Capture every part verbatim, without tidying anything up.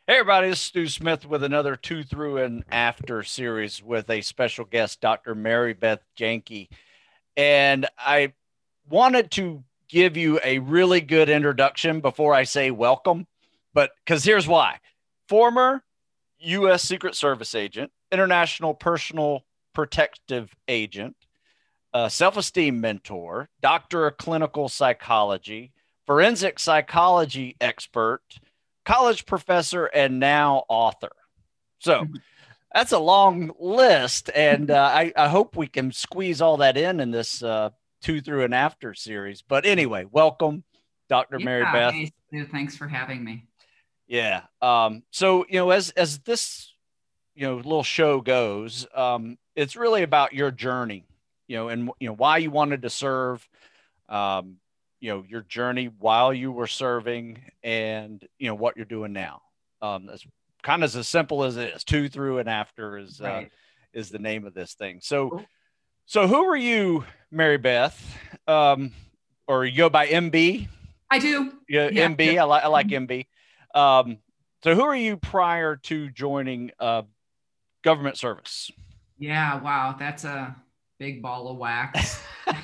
Hey everybody, this is Stu Smith with another Two Through and After series with a special guest, Doctor Mary Beth Janke. And I wanted to give you a really good introduction before I say welcome, but because here's why. Former U S. Secret Service agent, international personal protective agent, uh, self-esteem mentor, doctor of clinical psychology, forensic psychology expert, college professor, and now author. So that's a long list, and uh, I, I hope we can squeeze all that in in this uh, Two Through and After series. But anyway, welcome, Doctor Mary Yeah, Beth. hey, Stu, thanks for having me. Yeah. Um, so you know, as as this you know little show goes, um, it's really about your journey, you know, and you know why you wanted to serve, um, you know, your journey while you were serving, and you know what you're doing now. Um, that's kind of as simple as it is. Two Through and After is uh, Right. is the name of this thing. So, Cool. so who are you, Mary Beth? Um, or you go by M B? I do. Yeah, Yeah. M B. I like I like M B. Um, so who are you prior to joining uh, government service? Yeah. Wow. That's a big ball of wax.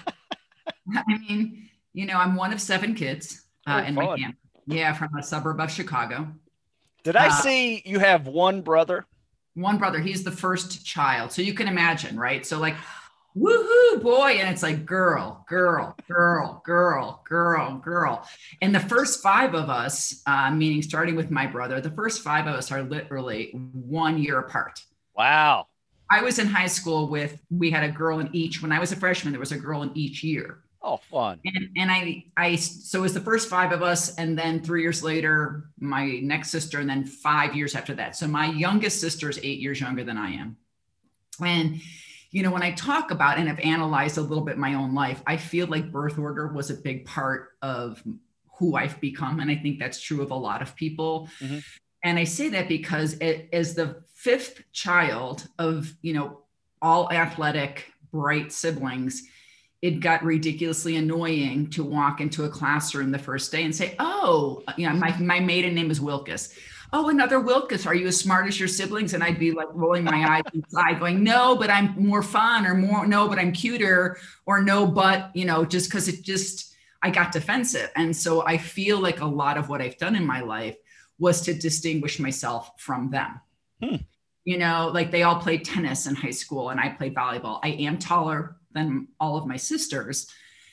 I mean, you know, I'm one of seven kids uh, Oh, in my fun. family. Yeah, from a suburb of Chicago. Did I Uh, see you have one brother? One brother, he's the first child. So you can imagine, right? So, like, woohoo, boy. And it's like girl, girl, girl, girl, girl, girl. And the first five of us, uh, meaning starting with my brother, the first five of us are literally one year apart. Wow. I was in high school with, we had a girl in each, when I was a freshman, there was a girl in each year. Oh, fun. And, and I, I, so it was the first five of us. And then three years later, my next sister, and then five years after that. So my youngest sister is eight years younger than I am. And, you know, when I talk about and have analyzed a little bit my own life, I feel like birth order was a big part of who I've become. And I think that's true of a lot of people. Mm-hmm. And I say that because it, as the fifth child of, you know, all athletic, bright siblings, it got ridiculously annoying to walk into a classroom the first day and say, oh, you know, my, my maiden name is Wilkes. Oh, another Wilkes. Are you as smart as your siblings? And I'd be like rolling my eyes inside going, no, but I'm more fun, or more, no, but I'm cuter, or no, but, you know, just because it just, I got defensive. And so I feel like a lot of what I've done in my life was to distinguish myself from them. Hmm. You know, like they all played tennis in high school and I played volleyball. I am taller than all of my sisters.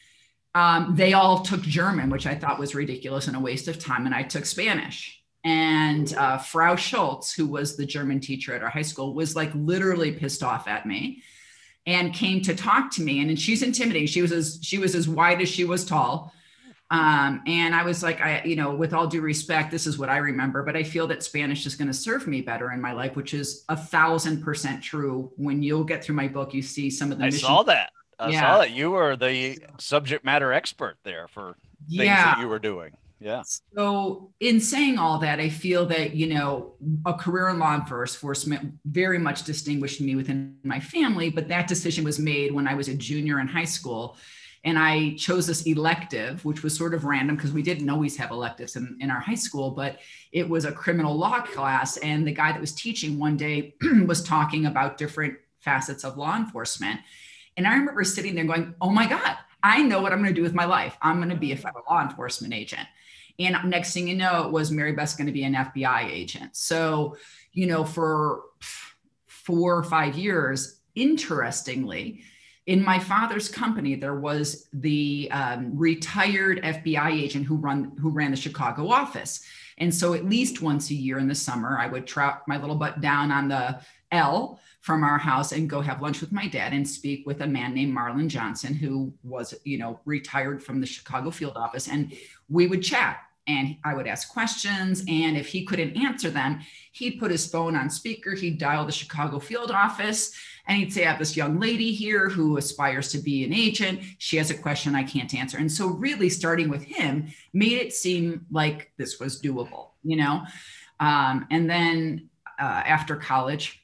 Um, they all took German, which I thought was ridiculous and a waste of time. And I took Spanish. And uh, Frau Schultz, who was the German teacher at our high school, was like literally pissed off at me and came to talk to me. And, and she's intimidating. She was as she was as wide as she was tall. Um, and I was like, I, you know, with all due respect, this is what I remember, but I feel that Spanish is going to serve me better in my life, which is a thousand percent true. When you'll get through my book, you see some of the I mission. saw that. I saw Yeah. that you were the subject matter expert there for things that Yeah. you were doing. Yeah. So in saying all that, I feel that, you know, a career in law enforcement very much distinguished me within my family, but that decision was made when I was a junior in high school. And I chose this elective, which was sort of random because we didn't always have electives in, in our high school, but it was a criminal law class. And the guy that was teaching one day was talking about different facets of law enforcement. And I remember sitting there going, oh my God, I know what I'm going to do with my life. I'm going to be a federal law enforcement agent. And next thing you know, it was Mary Beth's going to be an F B I agent. So, you know, for four or five years, interestingly, in my father's company, there was the um, retired F B I agent who run who ran the Chicago office. And so at least once a year in the summer, I would trap my little butt down on the L from our house and go have lunch with my dad and speak with a man named Marlon Johnson, who was, you know, retired from the Chicago field office. And we would chat. And I would ask questions. And if he couldn't answer them, he'd put his phone on speaker. He'd dial the Chicago field office and he'd say, I have this young lady here who aspires to be an agent. She has a question I can't answer. And so really starting with him made it seem like this was doable, you know? Um, and then uh, after college,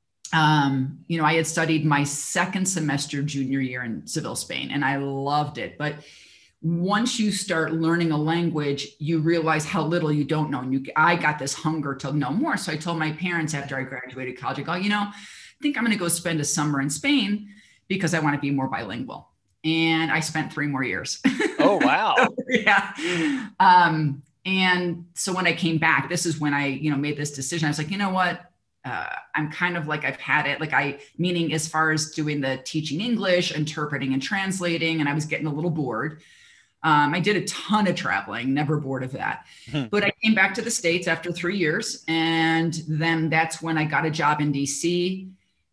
um, you know, I had studied my second semester junior year in Seville, Spain, and I loved it. But once you start learning a language, you realize how little you don't know. And you, I got this hunger to know more. So I told my parents after I graduated college, I go, you know, I think I'm going to go spend a summer in Spain because I want to be more bilingual. And I spent three more years. Oh, wow. So, yeah. Um, and so when I came back, this is when I, you know, made this decision. I was like, you know what? Uh, I'm kind of like, I've had it, like I, meaning as far as doing the teaching English, interpreting and translating, and I was getting a little bored. Um, I did a ton of traveling, never bored of that. Hmm. But I came back to the States after three years. And then that's when I got a job in D C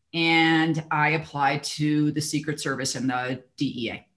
and I applied to the Secret Service and the D E A.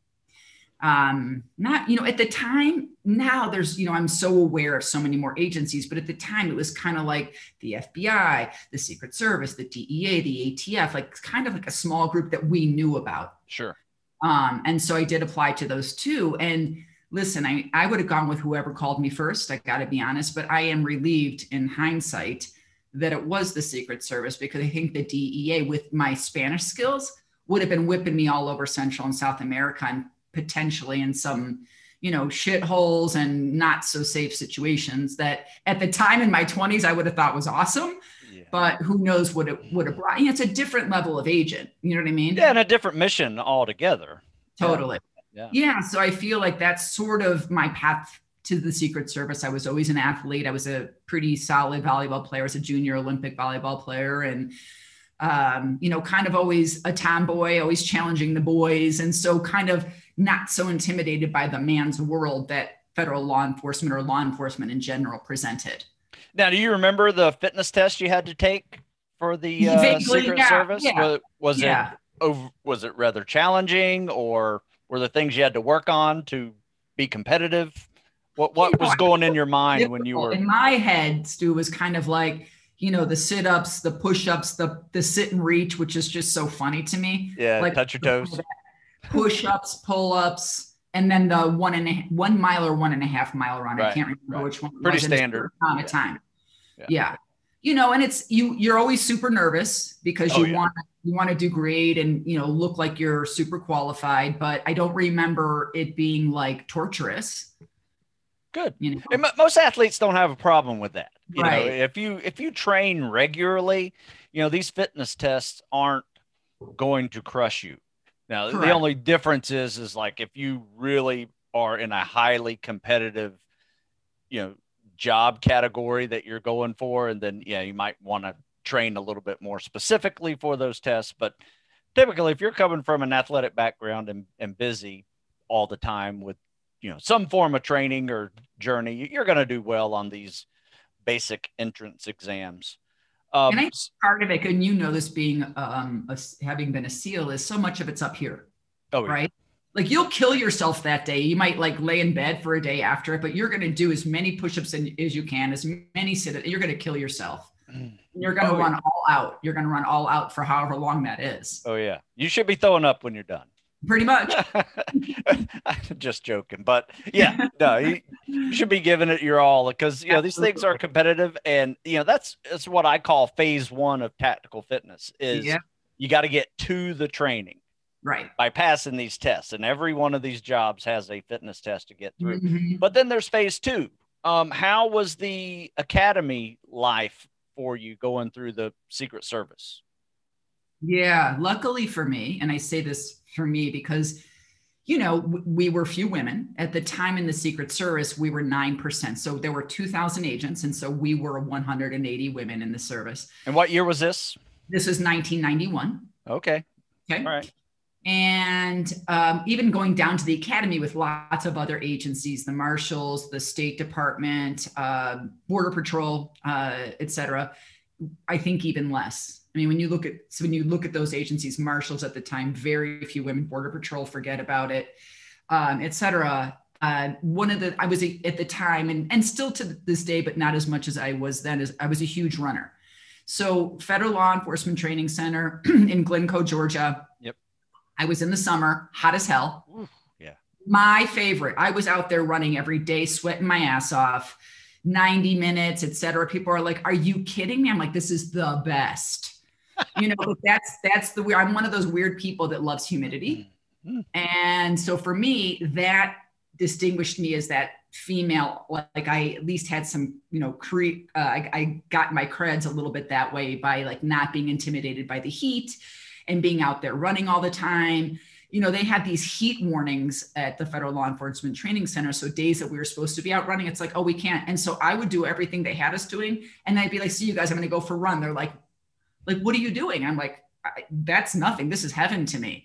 Um, not, you know, at the time, now there's, you know, I'm so aware of so many more agencies, but at the time it was kind of like the F B I, the Secret Service, the D E A, the A T F, like kind of like a small group that we knew about. Sure. Um, and so I did apply to those two. And listen, I, I would have gone with whoever called me first. I got to be honest, but I am relieved in hindsight that it was the Secret Service, because I think the D E A with my Spanish skills would have been whipping me all over Central and South America and potentially in some, you know, shitholes and not so safe situations that at the time in my twenties, I would have thought was awesome. Yeah. But who knows what it would have brought. You know, it's a different level of agent. You know what I mean? Yeah, and a different mission altogether. Totally. Yeah. Yeah. So I feel like that's sort of my path to the Secret Service. I was always an athlete. I was a pretty solid volleyball player. I was a junior Olympic volleyball player. And Um, you know, kind of always a tomboy, always challenging the boys. And so kind of not so intimidated by the man's world that federal law enforcement or law enforcement in general presented. Now, do you remember the fitness test you had to take for the uh, Vaguely, Secret yeah, Service? yeah, was, was yeah. it over, was it rather challenging, or were there things you had to work on to be competitive? What what you know, was going in your mind when you were in my head? Stu, was kind of like, you know, the sit-ups, the push-ups, the the sit and reach, which is just so funny to me. Yeah, like touch your toes. Push-ups, pull-ups, and then the one and a one mile or one and a half mile run. Right, I can't remember right. which one. Pretty was standard amount of yeah. time. Yeah. yeah. You know, and it's you you're always super nervous because Oh, you yeah. want you want to do great and, you know, look like you're super qualified, but I don't remember it being like torturous. Good. You know, And m- most athletes don't have a problem with that. You Right. know, if you if you train regularly, you know, these fitness tests aren't going to crush you. Now, the Correct. only difference is is like if you really are in a highly competitive, you know, job category that you're going for, and then yeah, you might want to train a little bit more specifically for those tests. But typically, if you're coming from an athletic background and, and busy all the time with, you know, some form of training or journey, you're going to do well on these basic entrance exams. Um, And I think part of it, and you know this being um, a, having been a SEAL, is so much of it's up here, oh, yeah. right? Like you'll kill yourself that day. You might like lay in bed for a day after it, but you're going to do as many push-ups as you can, as many sit. You're going to kill yourself. You're going to Oh, run yeah. all out. You're going to run all out for however long that is. Oh, yeah. You should be throwing up when you're done. Pretty much. Just joking, but yeah, no, you, you should be giving it your all, because, you know, these things are competitive, and, you know, that's, that's what I call phase one of tactical fitness is Yeah. you got to get to the training Right. by passing these tests. And every one of these jobs has a fitness test to get through. Mhm. But then there's phase two. Um, how was the academy life for you going through the Secret Service? Yeah, luckily for me, and I say this for me because, you know, w- we were few women at the time in the Secret Service. We were nine percent. So there were two thousand agents. And so we were one hundred eighty women in the service. And what year was this? This was nineteen ninety-one. Okay. Okay. All right. And um, even going down to the academy with lots of other agencies, the Marshals, the State Department, uh, Border Patrol, uh, et cetera, I think even less. I mean, when you look at so when you look at those agencies, Marshals at the time, very few women. Border Patrol, forget about it, um, et cetera. Uh, one of the I was a, at the time, and and still to this day, but not as much as I was then. As I was a huge runner. So Federal Law Enforcement Training Center in Glencoe, Georgia. Yep. I was in the summer, hot as hell. Oof, yeah. My favorite. I was out there running every day, sweating my ass off, ninety minutes, et cetera. People are like, are you kidding me? I'm like, this is the best. You know, that's, that's the weird, I'm one of those weird people that loves humidity. Mm-hmm. And so for me, that distinguished me as that female. Like I at least had some, you know, cre- uh, I, I got my creds a little bit that way by like not being intimidated by the heat and being out there running all the time. You know, they had these heat warnings at the Federal Law Enforcement Training Center. So days that we were supposed to be out running, it's like, oh, we can't. And so I would do everything they had us doing. And I'd be like, see you guys, I'm going to go for a run. They're like, like, what are you doing? I'm like, I, that's nothing. This is heaven to me.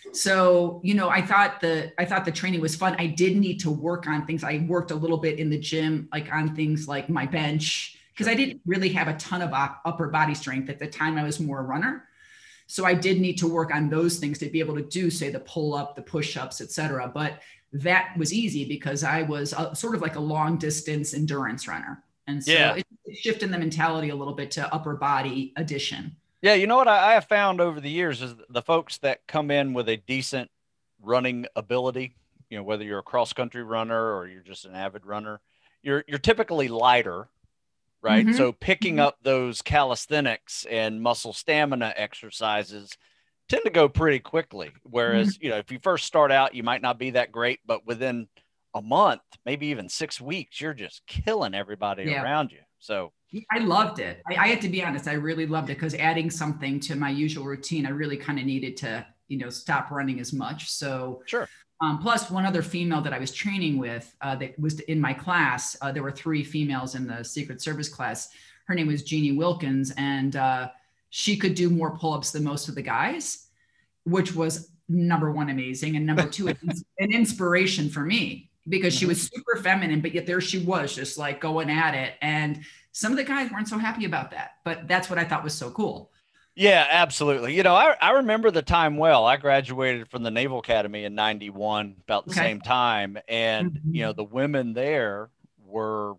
So, you know, I thought the, I thought the training was fun. I did need to work on things. I worked a little bit in the gym, like on things like my bench, because I didn't really have a ton of op- upper body strength at the time. I was more a runner. So I did need to work on those things to be able to do, say, the pull up, the push ups, et cetera. But that was easy because I was a, sort of like a long distance endurance runner. And so yeah. it, it shifted the mentality a little bit to upper body addition. Yeah. You know what I, I have found over the years is the folks that come in with a decent running ability, you know, whether you're a cross country runner or you're just an avid runner, you're, you're typically lighter. Right. Mm-hmm. So picking mm-hmm. up those calisthenics and muscle stamina exercises tend to go pretty quickly. Whereas, mm-hmm. you know, if you first start out, you might not be that great, but within a month, maybe even six weeks, you're just killing everybody yeah. around you. So I loved it. I, I had to be honest. I really loved it because adding something to my usual routine, I really kind of needed to, you know, stop running as much. So sure. Um, plus one other female that I was training with uh, that was in my class. Uh, there were three females in the Secret Service class. Her name was Jeannie Wilkins, and uh, she could do more pull-ups than most of the guys, which was number one, amazing. And number two, an inspiration for me because she was super feminine, but yet there she was just like going at it. And some of the guys weren't so happy about that, but that's what I thought was so cool. Yeah, absolutely. You know, I, I remember the time well. I graduated from the Naval Academy in ninety-one, about the okay. same time. And, mm-hmm. you know, the women there were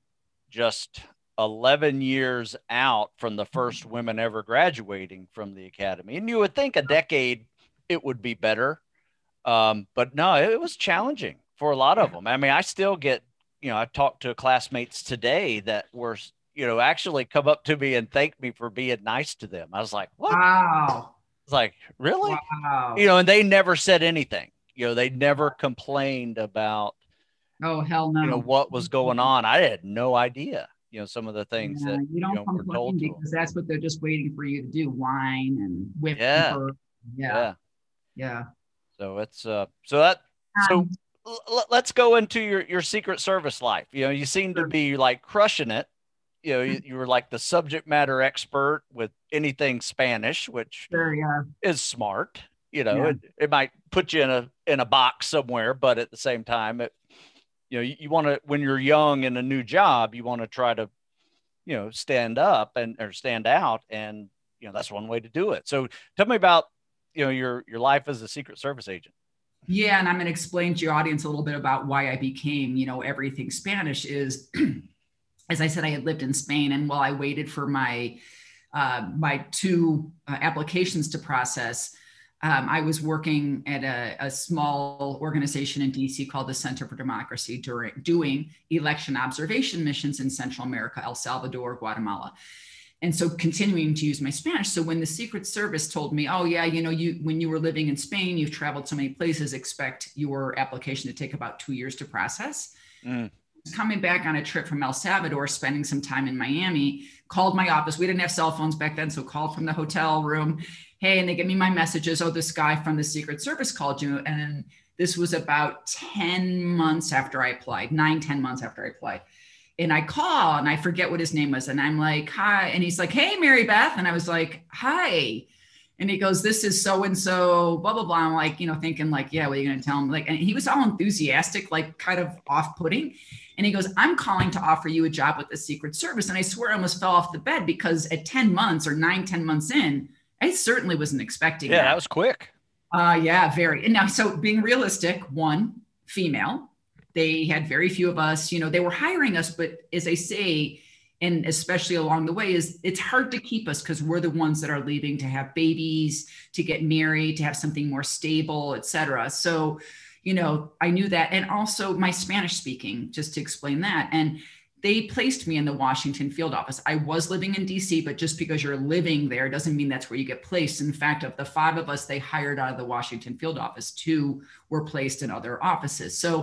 just eleven years out from the first women ever graduating from the academy. And you would think a decade it would be better. Um, but no, it was challenging for a lot of them. I mean, I still get, you know, I talked to classmates today that were you know, actually come up to me and thank me for being nice to them. I was like, what? Wow. It's like, really? Wow. You know, and they never said anything. You know, they never complained about, oh, hell no. You know, what was going on. I had no idea, you know, some of the things yeah, that you don't you know, complain were told because that's what they're just waiting for you to do. Whine and whip. Yeah. Yeah. yeah. Yeah. So it's, uh, so that, um, so l- let's go into your, your Secret Service life. You know, you seem to be like crushing it. You know, you, you were like the subject matter expert with anything Spanish, which sure, yeah. is smart. You know, yeah. it, it might put you in a in a box somewhere, but at the same time, it, you know, you, you want to, when you're young in a new job, you want to try to, you know, stand up and or stand out, and you know that's one way to do it. So, tell me about you know your your life as a Secret Service agent. Yeah, and I'm going to explain to your audience a little bit about why I became, you know, everything Spanish is. As I said, I had lived in Spain, and while I waited for my uh, my two uh, applications to process, um, I was working at a, a small organization in D C called the Center for Democracy, during doing election observation missions in Central America, El Salvador, Guatemala, and so continuing to use my Spanish. So when the Secret Service told me, "Oh yeah, you know, you when you were living in Spain, you've traveled so many places, expect your application to take about two years to process." Mm. Coming back on a trip from El Salvador, spending some time in Miami, called my office. We didn't have cell phones back then, so called from the hotel room. Hey, and they give me my messages. Oh, this guy from the Secret Service called you. And this was about ten months after I applied, nine, ten months after I applied. And I call and I forget what his name was. And I'm like, hi. And he's like, hey, Mary Beth. And I was like, hi. And he goes, this is so-and-so, blah, blah, blah. I'm like, you know, thinking like, yeah, what are you going to tell him? Like, and he was all enthusiastic, like kind of off-putting. And he goes, I'm calling to offer you a job with the Secret Service. And I swear I almost fell off the bed because at ten months or nine, ten months in, I certainly wasn't expecting yeah, that. that was quick. Uh, yeah, very. And now, so being realistic, one, female, they had very few of us, you know, they were hiring us, but as I say, and especially along the way, is it's hard to keep us because we're the ones that are leaving to have babies, to get married, to have something more stable, et cetera. So, you know, I knew that. And also my Spanish speaking, just to explain that. And they placed me in the Washington field office. I was living in D C, but just because you're living there doesn't mean that's where you get placed. In fact, of the five of us they hired out of the Washington field office, two were placed in other offices. So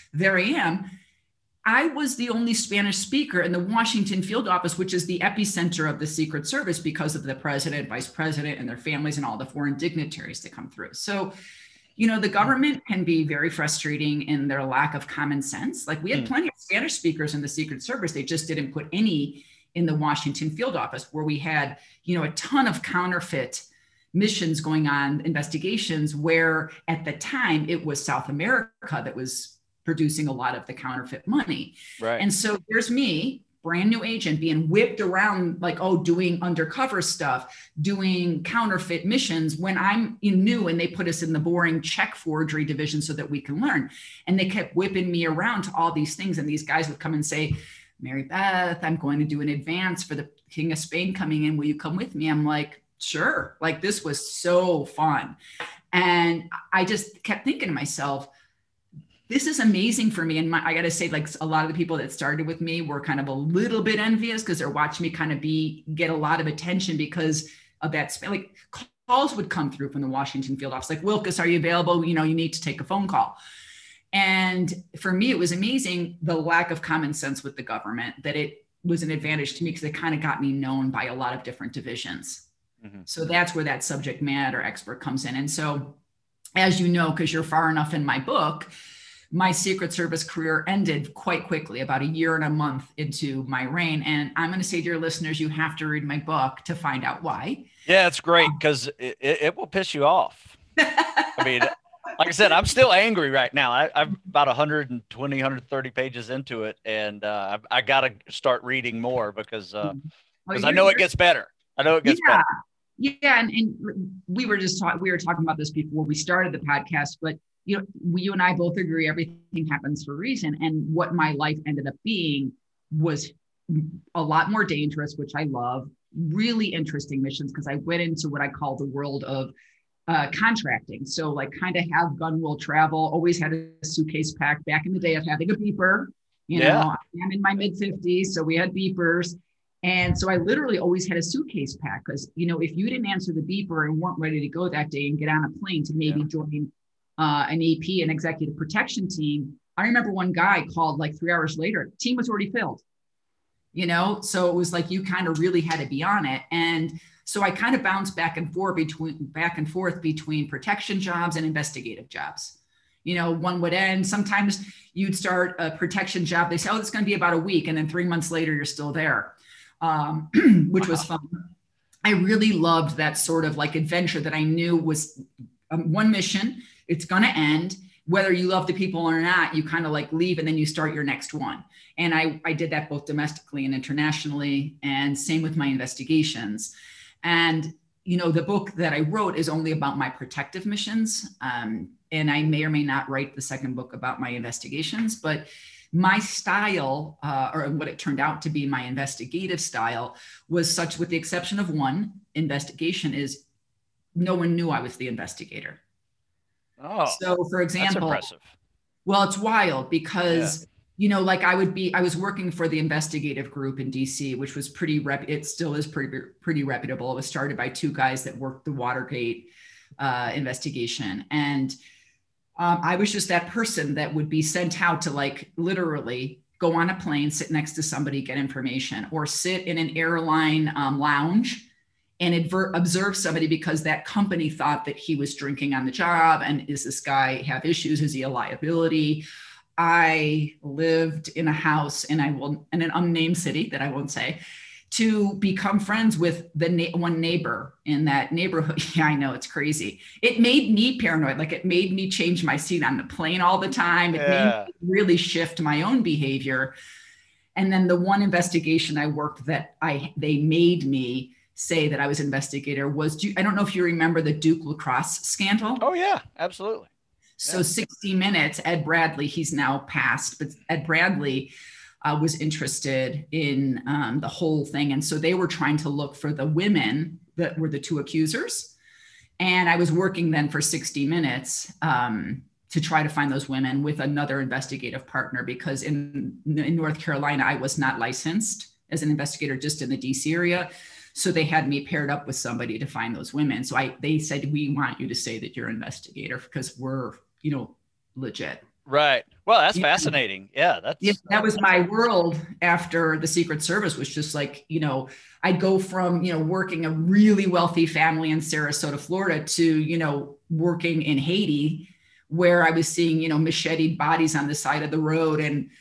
there I am. I was the only Spanish speaker in the Washington field office, which is the epicenter of the Secret Service because of the president, vice president, and their families and all the foreign dignitaries that come through. So, you know, the government can be very frustrating in their lack of common sense. Like we had plenty of Spanish speakers in the Secret Service. They just didn't put any in the Washington field office, where we had, you know, a ton of counterfeit missions going on, investigations, where at the time it was South America that was producing a lot of the counterfeit money. Right. And so there's me, brand new agent, being whipped around like, oh, doing undercover stuff, doing counterfeit missions when I'm new, and they put us in the boring check forgery division so that we can learn. And they kept whipping me around to all these things. And these guys would come and say, Mary Beth, I'm going to do an advance for the King of Spain coming in. Will you come with me? I'm like, sure. Like, this was so fun. And I just kept thinking to myself, this is amazing for me. And my, I got to say, like, a lot of the people that started with me were kind of a little bit envious because they're watching me kind of be, get a lot of attention because of that. Like, calls would come through from the Washington field office, like, Wilkes, are you available? You know, you need to take a phone call. And for me, it was amazing, the lack of common sense with the government, that it was an advantage to me because it kind of got me known by a lot of different divisions. Mm-hmm. So that's where that subject matter expert comes in. And so, as you know, because you're far enough in my book, my Secret Service career ended quite quickly, about a year and a month into my reign. And I'm going to say to your listeners, you have to read my book to find out why. Yeah, it's great because it, it will piss you off. I mean, like I said, I'm still angry right now. I, I'm about one hundred twenty, one hundred thirty pages into it. And uh, I, I got to start reading more because uh, well, I know it gets better. I know it gets yeah. better. Yeah. And, and we were just talking, we were talking about this before we started the podcast, but you know, we, you and I both agree everything happens for a reason. And what my life ended up being was a lot more dangerous, which I love, really interesting missions, because I went into what I call the world of uh, contracting. So like kind of have gun will travel, always had a suitcase packed back in the day of having a beeper. You yeah. know, I'm in my mid fifties, so we had beepers. And so I literally always had a suitcase packed because, you know, if you didn't answer the beeper and weren't ready to go that day and get on a plane to maybe yeah. join Uh, an A P, an executive protection team. I remember one guy called like three hours later, team was already filled, you know? So it was like, you kind of really had to be on it. And so I kind of bounced back and forth between back and forth between protection jobs and investigative jobs. You know, one would end, sometimes you'd start a protection job. They say, oh, it's going to be about a week. And then three months later, you're still there, um, which wow. was fun. I really loved that sort of like adventure that I knew was um, one mission. It's going to end, whether you love the people or not, you kind of like leave and then you start your next one. And I, I did that both domestically and internationally, and same with my investigations. And, you know, the book that I wrote is only about my protective missions. Um, and I may or may not write the second book about my investigations, but my style, uh, or what it turned out to be my investigative style, was such, with the exception of one investigation, is no one knew I was the investigator. Oh, so for example, that's impressive. Well, it's wild because, yeah. you know, like I would be, I was working for the investigative group in D C, which was pretty, rep, it still is pretty, pretty reputable. It was started by two guys that worked the Watergate uh, investigation. And um, I was just that person that would be sent out to like literally go on a plane, sit next to somebody, get information, or sit in an airline um, lounge and advert, observe somebody because that company thought that he was drinking on the job. And is this guy have issues? Is he a liability? I lived in a house, and I will, in an unnamed city that I won't say, to become friends with the na- one neighbor in that neighborhood. Yeah, I know, it's crazy. It made me paranoid. Like, it made me change my seat on the plane all the time. It yeah. made me really shift my own behavior. And then the one investigation I worked that I they made me say that I was an investigator was, I don't know if you remember the Duke lacrosse scandal. Oh yeah, absolutely. So yeah. sixty minutes, Ed Bradley, he's now passed, but Ed Bradley uh, was interested in um, the whole thing. And so they were trying to look for the women that were the two accusers. And I was working then for sixty minutes um, to try to find those women with another investigative partner, because in, in North Carolina, I was not licensed as an investigator, just in the D C area. So they had me paired up with somebody to find those women. So I, they said, we want you to say that you're an investigator because we're, you know, legit. Right. Well, that's Yeah. fascinating. Yeah, Yeah, that's that uh, was that's my world after the Secret Service was just like, you know, I'd go from, you know, working a really wealthy family in Sarasota, Florida to, you know, working in Haiti, where I was seeing, you know, macheted bodies on the side of the road and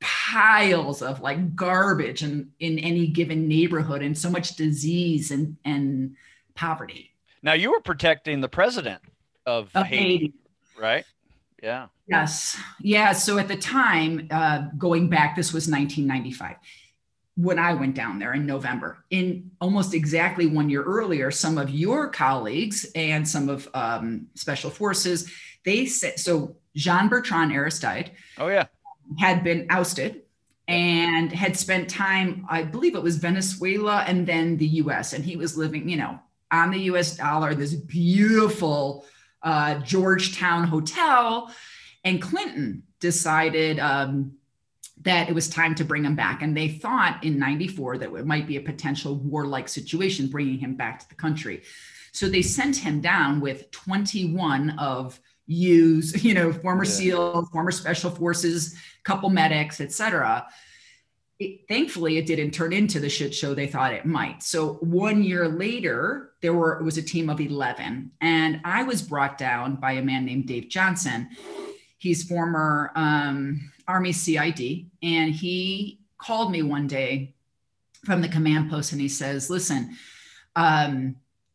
piles of like garbage in, in any given neighborhood and so much disease and, and poverty now you were protecting the president of of Haiti, Haiti. right? Yeah. Yes. Yeah. So at the time, uh, going back, this was nineteen ninety-five. When I went down there in November. In almost exactly one year earlier, some of your colleagues and some of um, special forces, they said, so Jean Bertrand Aristide Oh yeah. had been ousted Yep. and had spent time, I believe it was Venezuela and then the U S. And he was living, you know, on the U S dollar, this beautiful uh, Georgetown hotel. And Clinton decided um, that it was time to bring him back. And they thought in ninety-four that it might be a potential warlike situation, bringing him back to the country. So they sent him down with twenty-one of U's, you know, former yeah. SEALs, former special forces, couple medics, et cetera. It, thankfully, it didn't turn into the shit show they thought it might. So one year later, there were it was a team of eleven. And I was brought down by a man named Dave Johnson. He's former um, Army C I D. And he called me one day from the command post and he says, listen, um,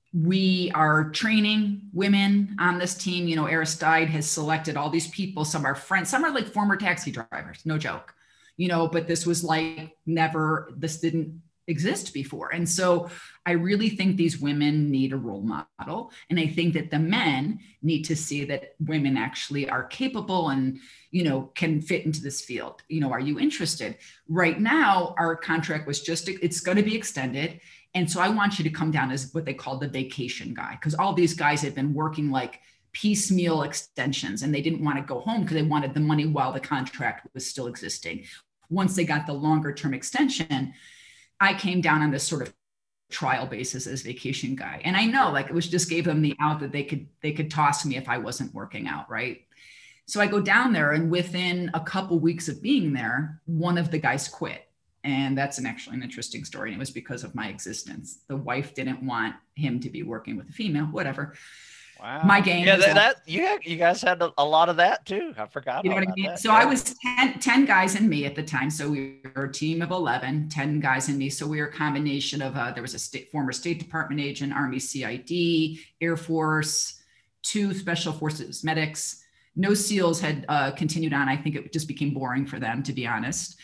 we are training women on this team. You know, Aristide has selected all these people. Some are friends, some are like former taxi drivers, no joke, you know, but this was like never, this didn't exist before. And so I really think these women need a role model. And I think that the men need to see that women actually are capable and, you know, can fit into this field. You know, are you interested? Right now, our contract was just, it's going to be extended. And so I want you to come down as what they call the vacation guy, because all these guys had been working like piecemeal extensions and they didn't want to go home because they wanted the money while the contract was still existing. Once they got the longer term extension, I came down on this sort of trial basis as vacation guy. And I know like it was just gave them the out that they could, they could toss me if I wasn't working out. Right. So I go down there and within a couple weeks of being there, one of the guys quit. And that's an actually an interesting story. And it was because of my existence. The wife didn't want him to be working with a female, whatever. Wow. My game. Yeah, that, that you have, you guys had a, a lot of that too. I forgot. You know all what I about mean? that. So yeah. I was ten, ten guys and me at the time. So we were a team of eleven, ten guys and me. So we were a combination of, uh, there was a state, former State Department agent, Army C I D, Air Force, two special forces medics. No SEALs had uh, continued on. I think it just became boring for them, to be honest.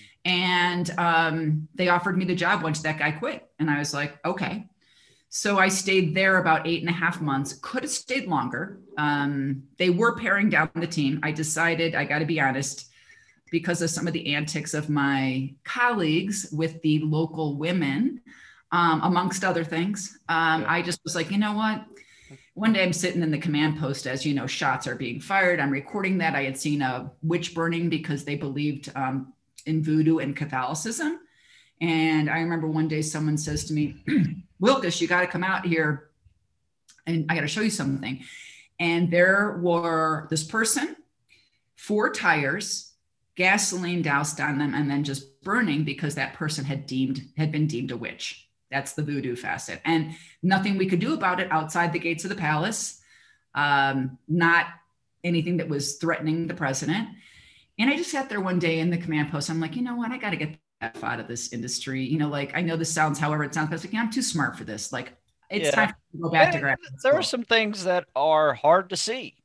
And um, they offered me the job once that guy quit. And I was like, okay. So I stayed there about eight and a half months, could have stayed longer. Um, they were paring down the team. I decided, I got to be honest, because of some of the antics of my colleagues with the local women, um, amongst other things. Um, yeah. I just was like, you know what? One day I'm sitting in the command post, as you know, shots are being fired. I'm recording that. I had seen a witch burning because they believed um, in voodoo and Catholicism. And I remember one day someone says to me, Wilkes, you got to come out here and I got to show you something. And there were this person, four tires, gasoline doused on them, and then just burning because that person had deemed, had been deemed a witch. That's the voodoo facet. And nothing we could do about it outside the gates of the palace. Um, not anything that was threatening the president. And I just sat there one day in the command post. I'm like, you know what? I got to get that out of this industry. You know, like, I know this sounds however it sounds, but I was like, yeah, I'm too smart for this. Like, it's yeah. time to go back and to grad school. There are some things that are hard to see.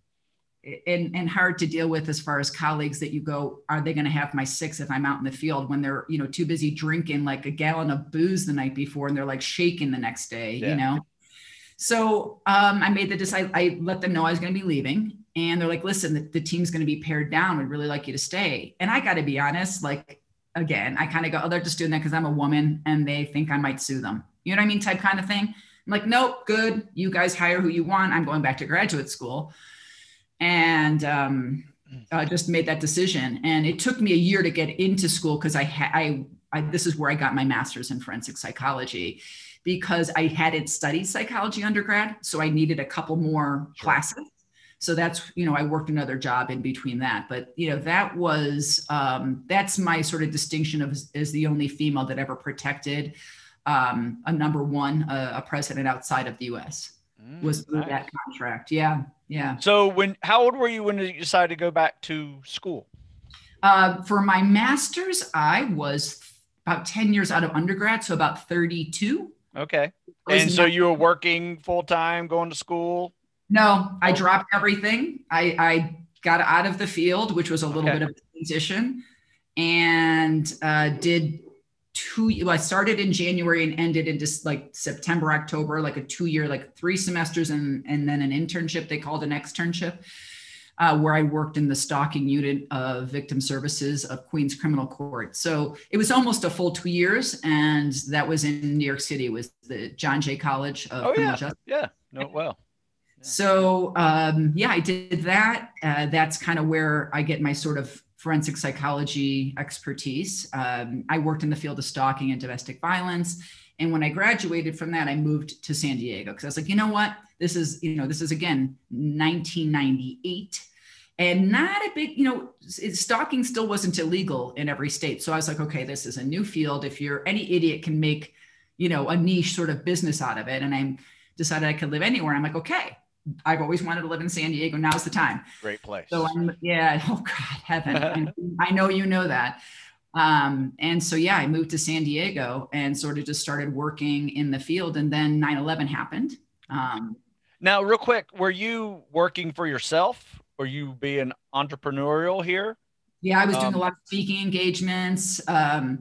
And, and hard to deal with as far as colleagues that you go, are they going to have my six if I'm out in the field when they're, you know, too busy drinking like a gallon of booze the night before and they're like shaking the next day, yeah. you know? So um, I made the decide, I let them know I was going to be leaving. And they're like, listen, the, the team's going to be pared down. We'd really like you to stay. And I got to be honest, like, again, I kind of go, oh, they're just doing that because I'm a woman and they think I might sue them. You know what I mean? Type kind of thing. I'm like, nope, good. You guys hire who you want. I'm going back to graduate school. And um, I just made that decision. And it took me a year to get into school because I had, I, I, this is where I got my master's in forensic psychology because I hadn't studied psychology undergrad. So I needed a couple more sure. classes. So that's, you know, I worked another job in between that. But, you know, that was, um, that's my sort of distinction of as the only female that ever protected um, a number one, a, a president outside of the U S Mm, was through nice. that contract. Yeah. Yeah. So when, how old were you when you decided to go back to school? Uh, for my master's, I was about ten years out of undergrad. So about thirty-two. Okay. I was And so not, you were working full time, going to school? no, I Oh, dropped everything. I, I got out of the field, which was a little okay. bit of a transition, and uh, did two. Well, I started in January and ended in just like September, October, like a two year, like three semesters, and and then an internship. They called an externship, uh, where I worked in the stalking unit of victim services of Queens Criminal Court. So it was almost a full two years, and that was in New York City. It was the John Jay College of Oh Criminal yeah. Justice. Yeah. No, well, yeah. So um, yeah, I did that. Uh, that's kind of where I get my sort of forensic psychology expertise. Um, I worked in the field of stalking and domestic violence. And when I graduated from that, I moved to San Diego because I was like, you know what? This is, you know, this is again, nineteen ninety-eight. And not a big, you know, stalking still wasn't illegal in every state. So I was like, okay, this is a new field. If you're any idiot can make, you know, a niche sort of business out of it. And I decided I could live anywhere. I'm like, okay, I've always wanted to live in San Diego. Now's the time. Great place. So I'm, yeah, oh God, heaven. I, I know you know that. Um, and so, yeah, I moved to San Diego and sort of just started working in the field. And then nine eleven happened. Um, Now, real quick, were you working for yourself? Were you being entrepreneurial here? yeah, I was doing Um, a lot of speaking engagements. Um,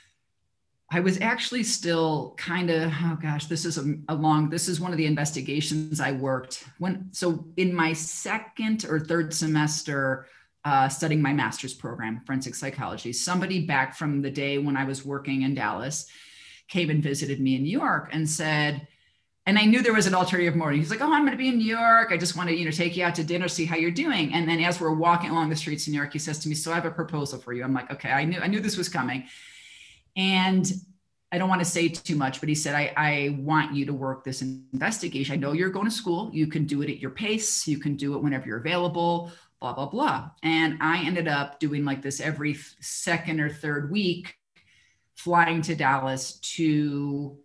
I was actually still kind of, oh gosh, this is a, a long, this is one of the investigations I worked when, so in my second or third semester, uh, studying my master's program, forensic psychology, somebody back from the day when I was working in Dallas came and visited me in New York and said, and I knew there was an ulterior motive. He's like, oh, I'm going to be in New York. I just want to, you know, take you out to dinner, see how you're doing. And then as we're walking along the streets in New York, he says to me, so I have a proposal for you. I'm like, okay, I knew, I knew this was coming. And I don't want to say too much, but he said, I, I want you to work this investigation. I know you're going to school. You can do it at your pace. You can do it whenever you're available, blah, blah, blah. And I ended up doing like this every second or third week, flying to Dallas to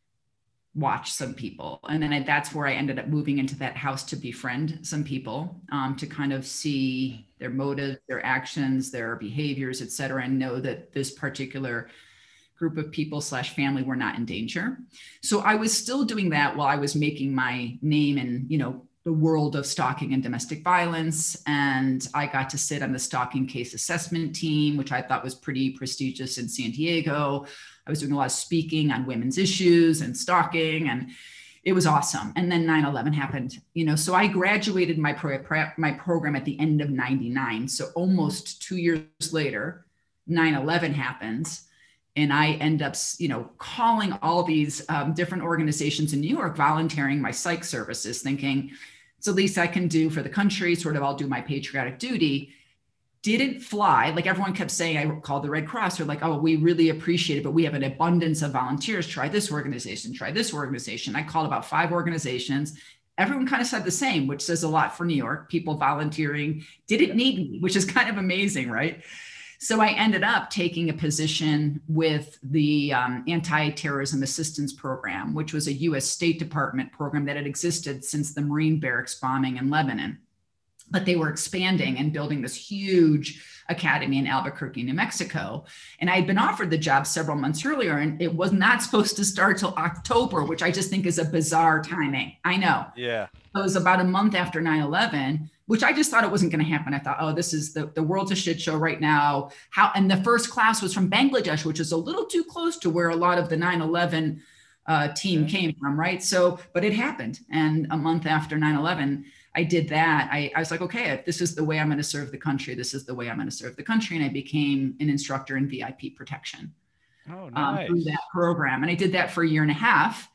watch some people. And then I, that's where I ended up moving into that house to befriend some people, um, to kind of see their motives, their actions, their behaviors, et cetera, and know that this particular group of people slash family were not in danger. So I was still doing that while I was making my name in, you know, the world of stalking and domestic violence. And I got to sit on the stalking case assessment team, which I thought was pretty prestigious in San Diego. I was doing a lot of speaking on women's issues and stalking, and it was awesome. And then nine eleven happened, you know, so I graduated my pro, my program at the end of ninety-nine. So almost two years later, nine eleven happens. And I end up, you know, calling all these um, different organizations in New York, volunteering my psych services, thinking it's the least I can do for the country, sort of I'll do my patriotic duty. Didn't fly. Like everyone kept saying, I called the Red Cross. They're like, oh, we really appreciate it, but we have an abundance of volunteers. Try this organization, try this organization. I called about five organizations. Everyone kind of said the same, which says a lot for New York. People volunteering didn't need me, which is kind of amazing, right? So I ended up taking a position with the um, Anti-Terrorism Assistance Program, which was a U S State Department program that had existed since the Marine barracks bombing in Lebanon. But they were expanding and building this huge academy in Albuquerque, New Mexico. And I had been offered the job several months earlier, and it was not supposed to start till October, which I just think is a bizarre timing. I know. Yeah. It was about a month after nine eleven, which I just thought it wasn't going to happen. I thought, oh, this is the, the world's a shit show right now. How, and the first class was from Bangladesh, which is a little too close to where a lot of the nine eleven uh, team Okay. came from, right? So, but it happened. And a month after nine eleven, I did that. I, I was like, okay, if this is the way I'm going to serve the country, this is the way I'm going to serve the country. And I became an instructor in V I P protection. Oh, um, nice. through that program. And I did that for a year and a half.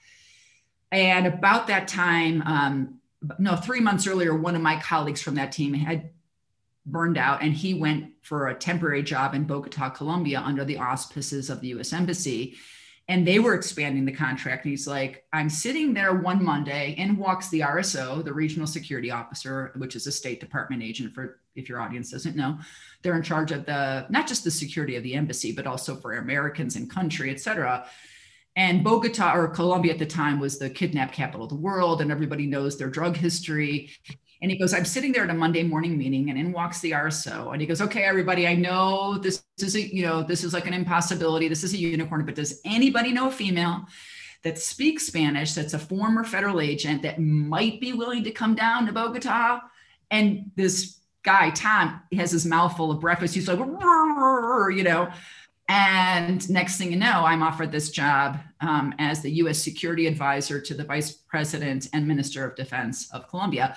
And about that time, um, no, three months earlier, one of my colleagues from that team had burned out, and he went for a temporary job in Bogota, Colombia, under the auspices of the U S Embassy. And they were expanding the contract. And he's like, I'm sitting there one Monday, and walks the R S O, the regional security officer, which is a State Department agent, for if your audience doesn't know. They're in charge of the, not just the security of the embassy, but also for Americans in country, et cetera. And Bogota, or Colombia at the time, was the kidnap capital of the world, and everybody knows their drug history. And he goes, I'm sitting there at a Monday morning meeting, and in walks the R S O. And he goes, okay, everybody, I know this is a, you know, this is like an impossibility. This is a unicorn, but does anybody know a female that speaks Spanish, that's a former federal agent, that might be willing to come down to Bogota? And this guy, Tom, has his mouth full of breakfast. He's like, you know, and next thing you know, I'm offered this job um, as the U S security advisor to the vice president and minister of defense of Colombia.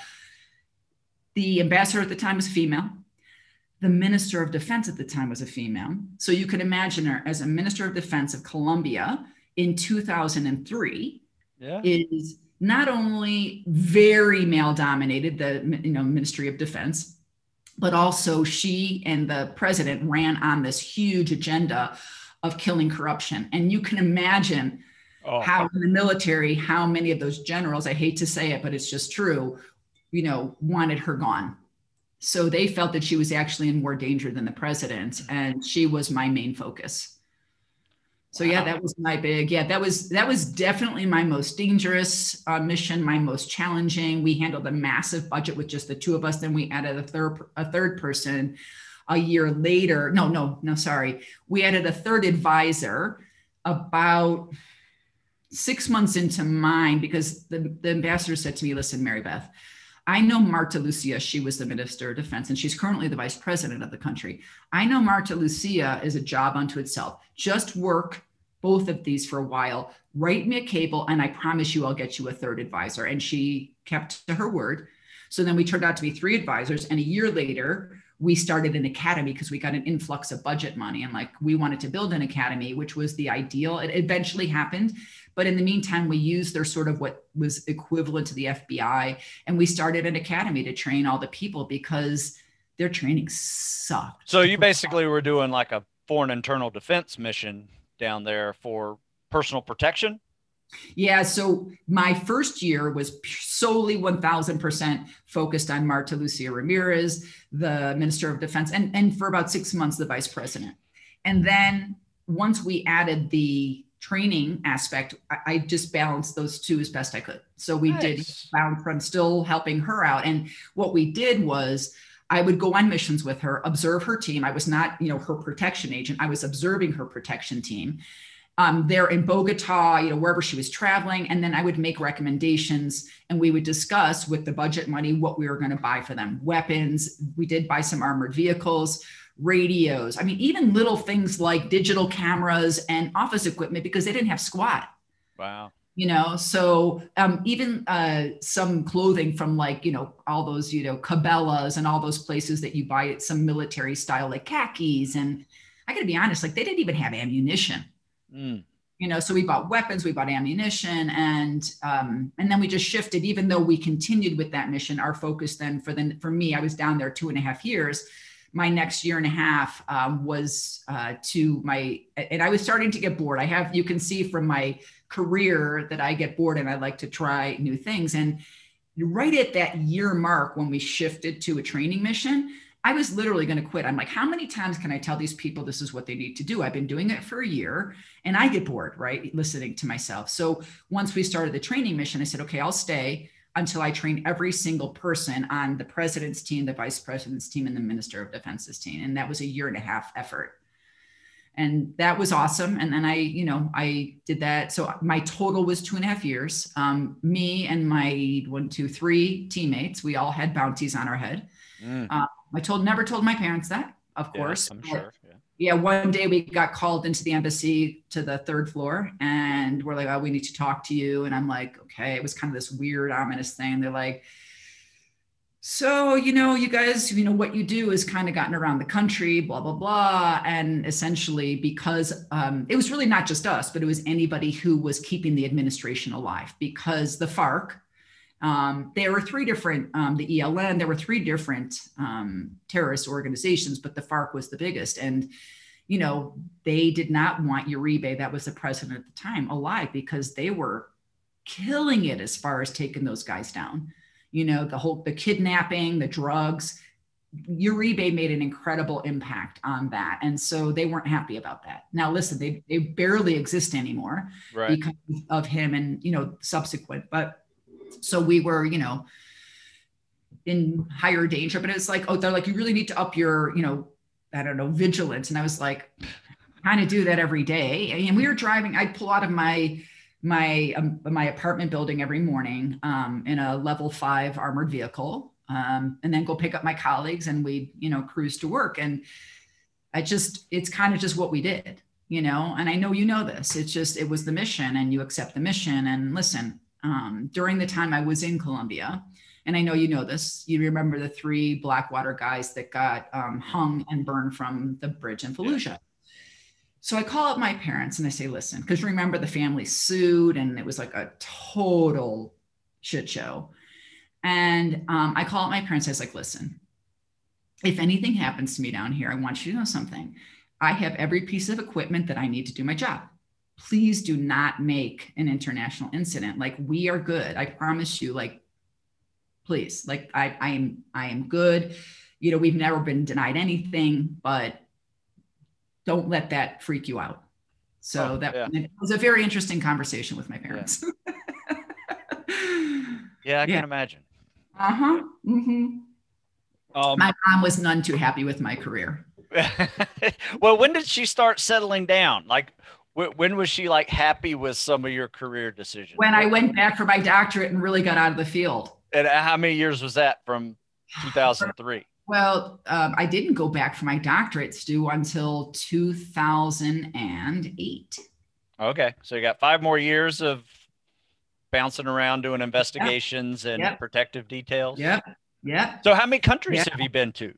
The ambassador at the time was female. The minister of defense at the time was a female. So you could imagine her as a minister of defense of Colombia in two thousand three. Yeah. Is not only very male dominated, the you know Ministry of Defense, but also she and the president ran on this huge agenda of killing corruption. And you can imagine oh. how in the military, how many of those generals, I hate to say it, but it's just true, you know, wanted her gone. So they felt that she was actually in more danger than the president. And she was my main focus. So wow. yeah, that was my big, yeah, that was, that was definitely my most dangerous uh, mission, my most challenging. We handled a massive budget with just the two of us. Then we added a third, a third person a year later. No, no, no, sorry. We added a third advisor about six months into mine, because the, the ambassador said to me, listen, Mary Beth, I know Marta Lucia, she was the Minister of Defense, and she's currently the vice president of the country. I know Marta Lucia is a job unto itself. Just work both of these for a while, write me a cable, and I promise you I'll get you a third advisor. And she kept to her word. So then we turned out to be three advisors. And a year later, we started an academy because we got an influx of budget money. And like, we wanted to build an academy, which was the ideal. It eventually happened. But in the meantime, we used their sort of what was equivalent to the F B I. And we started an academy to train all the people because their training sucked. So you basically were doing like a foreign internal defense mission down there for personal protection? Yeah. So my first year was solely one thousand percent focused on Marta Lucia Ramirez, the Minister of Defense, and, and for about six months, the vice president. And then once we added the training aspect, I, I just balanced those two as best I could. So we nice. did bound from still helping her out. And what we did was I would go on missions with her, observe her team. I was not, you know, her protection agent. I was observing her protection team um, there in Bogota, you know, wherever she was traveling. And then I would make recommendations, and we would discuss with the budget money what we were going to buy for them. Weapons. We did buy some armored vehicles, radios. I mean, even little things like digital cameras and office equipment, because they didn't have squat. Wow. You know, so um, even uh, some clothing from like, you know, all those, you know, Cabela's and all those places that you buy at some military style, like khakis. And I got to be honest, like they didn't even have ammunition, mm. you know, so we bought weapons, we bought ammunition, and um, and then we just shifted, even though we continued with that mission, our focus then for the, for me, I was down there two and a half years. My next year and a half um, was uh, to my, and I was starting to get bored. I have, you can see from my career that I get bored and I like to try new things. And right at that year mark, when we shifted to a training mission, I was literally going to quit. I'm like, how many times can I tell these people this is what they need to do? I've been doing it for a year and I get bored, right? Listening to myself. So once we started the training mission, I said, okay, I'll stay until I train every single person on the president's team, the vice president's team, and the Minister of Defense's team. And that was a year and a half effort. And that was awesome. And then I, you know, I did that. So my total was two and a half years. Um, me and my one, two, three teammates, we all had bounties on our head. Mm. Uh, I told, never told my parents that, of course. Yeah, I'm sure. Yeah. yeah. One day we got called into the embassy to the third floor and we're like, oh, we need to talk to you. And I'm like, okay, it was kind of this weird, ominous thing. They're like, so, you know, you guys, you know, what you do is kind of gotten around the country, blah, blah, blah. And essentially because um, it was really not just us, but it was anybody who was keeping the administration alive, because the FARC, um, there were three different, um, the E L N, there were three different um, terrorist organizations, but the FARC was the biggest. And, you know, they did not want Uribe, that was the president at the time, alive, because they were killing it as far as taking those guys down. You know, the whole, the kidnapping, the drugs. Uribe made an incredible impact on that. And so they weren't happy about that. Now, listen, they, they barely exist anymore right. because of him and, you know, subsequent. But so we were, you know, in higher danger, but it's like, oh, they're like, you really need to up your, you know, I don't know, vigilance. And I was like, kind of do that every day. And we were driving, I'd pull out of my, my, um, my apartment building every morning um, in a level five armored vehicle. Um, and then go pick up my colleagues and we, you know, cruise to work. And I just, it's kind of just what we did, you know, and I know, you know, this, it's just, it was the mission and you accept the mission. And listen, um, during the time I was in Colombia, and I know, you know, this, you remember the three Blackwater guys that got um, hung and burned from the bridge in Fallujah. Yeah. So I call up my parents and I say, listen, because remember the family sued and it was like a total shit show. And um, I call up my parents. I was like, listen, if anything happens to me down here, I want you to know something. I have every piece of equipment that I need to do my job. Please do not make an international incident. Like, we are good. I promise you, like, please, like I, I am, I am good. You know, we've never been denied anything, but don't let that freak you out. So oh, that yeah. It was a very interesting conversation with my parents. Yeah, yeah I yeah. can imagine. Uh-huh. Mm-hmm. Um, my mom was none too happy with my career. Well, when did she start settling down? Like, wh- when was she like happy with some of your career decisions? When I went back for my doctorate and really got out of the field. And how many years was that from two thousand three? Well, um, I didn't go back for my doctorate, Stu, until two thousand eight. Okay. So you got five more years of bouncing around doing investigations yep. and yep. protective details. Yep. Yep. So how many countries yep. have you been to?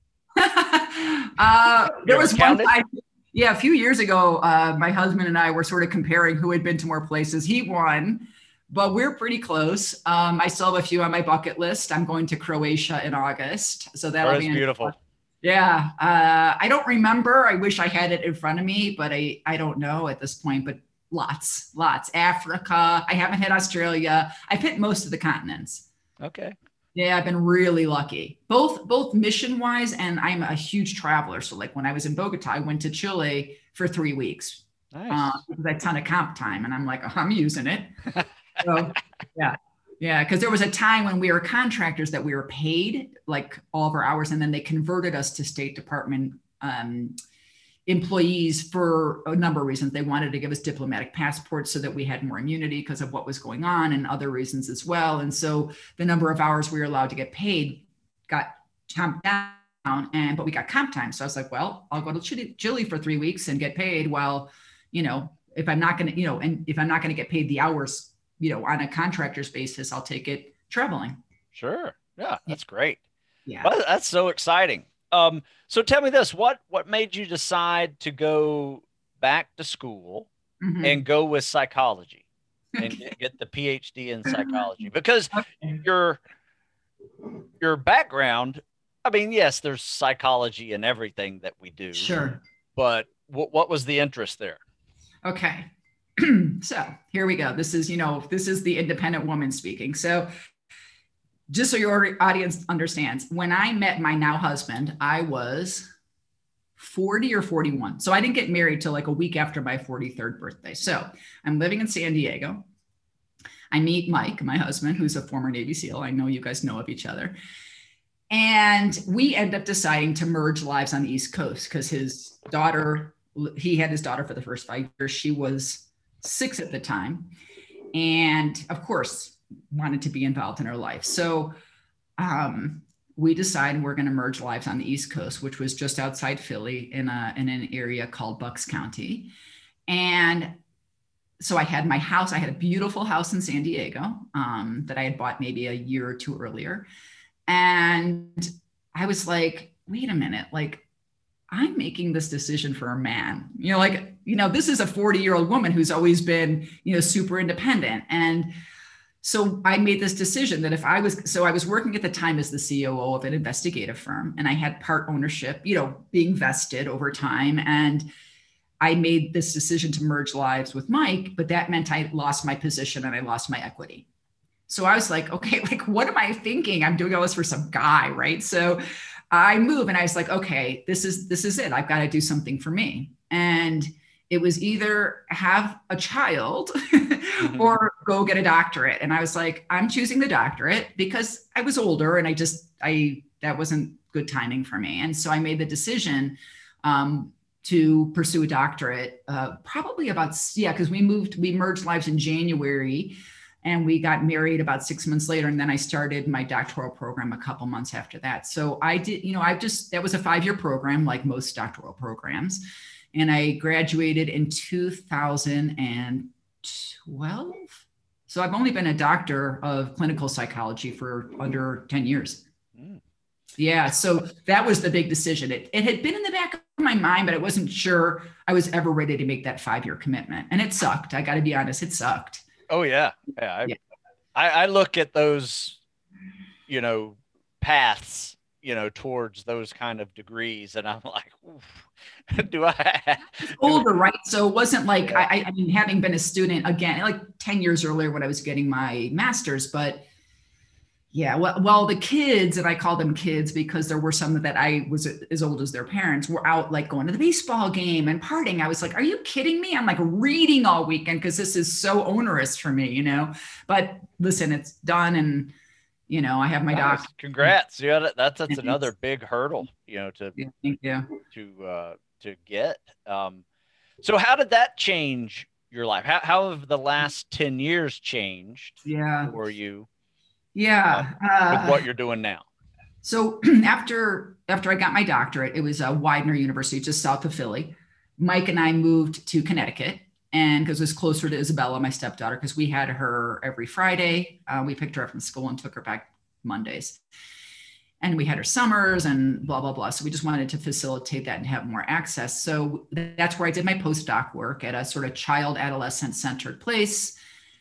uh, there was one time, yeah, a few years ago, uh, my husband and I were sort of comparing who had been to more places. He won, but we're pretty close. Um, I still have a few on my bucket list. I'm going to Croatia in August. So that'll that be beautiful. Yeah. Uh, I don't remember. I wish I had it in front of me, but I, I don't know at this point, but lots, lots. Africa. I haven't hit Australia. I've hit most of the continents. Okay. Yeah, I've been really lucky, both both mission wise, and I'm a huge traveler. So like when I was in Bogota, I went to Chile for three weeks. Nice. Uh, because I had a ton of comp time, and I'm like, oh, I'm using it. So yeah, yeah, because there was a time when we were contractors that we were paid like all of our hours, and then they converted us to State Department um, employees for a number of reasons. They wanted to give us diplomatic passports so that we had more immunity because of what was going on, and other reasons as well. And so the number of hours we were allowed to get paid got chomped down, and but we got comp time. So I was like, well, I'll go to Chile, Chile for three weeks and get paid while, you know, if I'm not going to, you know, and if I'm not going to get paid the hours, you know, on a contractor's basis, I'll take it traveling. Sure. Yeah, that's great. Yeah. Well, that's so exciting. Um, so tell me this, what, what made you decide to go back to school mm-hmm. and go with psychology and get the P H D in psychology? Because okay. your, your background, I mean, yes, there's psychology in everything that we do. Sure. But what, what was the interest there? Okay. So here we go. This is, you know, this is the independent woman speaking. So just so your audience understands, when I met my now husband, I was forty or forty-one. So I didn't get married till like a week after my forty-third birthday. So I'm living in San Diego. I meet Mike, my husband, who's a former Navy SEAL. I know you guys know of each other. And we end up deciding to merge lives on the East Coast because his daughter, he had his daughter for the first five years. She was six at the time. And of course, wanted to be involved in her life. So um, we decided we're going to merge lives on the East Coast, which was just outside Philly in, a, in an area called Bucks County. And so I had my house. I had a beautiful house in San Diego um, that I had bought maybe a year or two earlier. And I was like, wait a minute, like I'm making this decision for a man, you know, like, you know, this is a forty year old woman who's always been, you know, super independent. And So I made this decision that if I was, so I was working at the time as the C O O of an investigative firm, and I had part ownership, you know, being vested over time. And I made this decision to merge lives with Mike, but that meant I lost my position and I lost my equity. So I was like, okay, like, what am I thinking? I'm doing all this for some guy, right? So I move and I was like, okay, this is, this is it. I've got to do something for me. And it was either have a child mm-hmm. or go get a doctorate. And I was like, I'm choosing the doctorate because I was older and I just, I, that wasn't good timing for me. And so I made the decision um, to pursue a doctorate, uh, probably about, yeah, because we moved, we merged lives in January and we got married about six months later. And then I started my doctoral program a couple months after that. So I did, you know, I just, that was a five-year program, like most doctoral programs. And I graduated in two thousand twelve. So I've only been a doctor of clinical psychology for under ten years. Mm. Yeah. So that was the big decision. It, it had been in the back of my mind, but I wasn't sure I was ever ready to make that five-year commitment. And it sucked. I got to be honest. It sucked. Oh yeah. Yeah. I, yeah. I, I look at those, you know, paths, you know, towards those kind of degrees. And I'm like, oof, do I? Older, right? So it wasn't like, yeah. I, I mean, having been a student again, like ten years earlier when I was getting my master's, but yeah, well, well, the kids, and I call them kids because there were some that I was as old as their parents, were out like going to the baseball game and partying. I was like, are you kidding me? I'm like reading all weekend because this is so onerous for me, you know, but listen, it's done. And, you know, I have my nice. doc. Congrats. Yeah, that's, that's another big hurdle, you know, to, yeah, thank you. to, uh, to get. Um, so how did that change your life? How, how have the last ten years changed yeah. for you? Yeah. Uh, with what you're doing now. So after, after I got my doctorate, it was uh, Widener University, just south of Philly. Mike and I moved to Connecticut, and because it was closer to Isabella, my stepdaughter, because we had her every Friday. Uh, we picked her up from school and took her back Mondays. And we had her summers and blah, blah, blah. So we just wanted to facilitate that and have more access. So that's where I did my postdoc work at a sort of child adolescent centered place.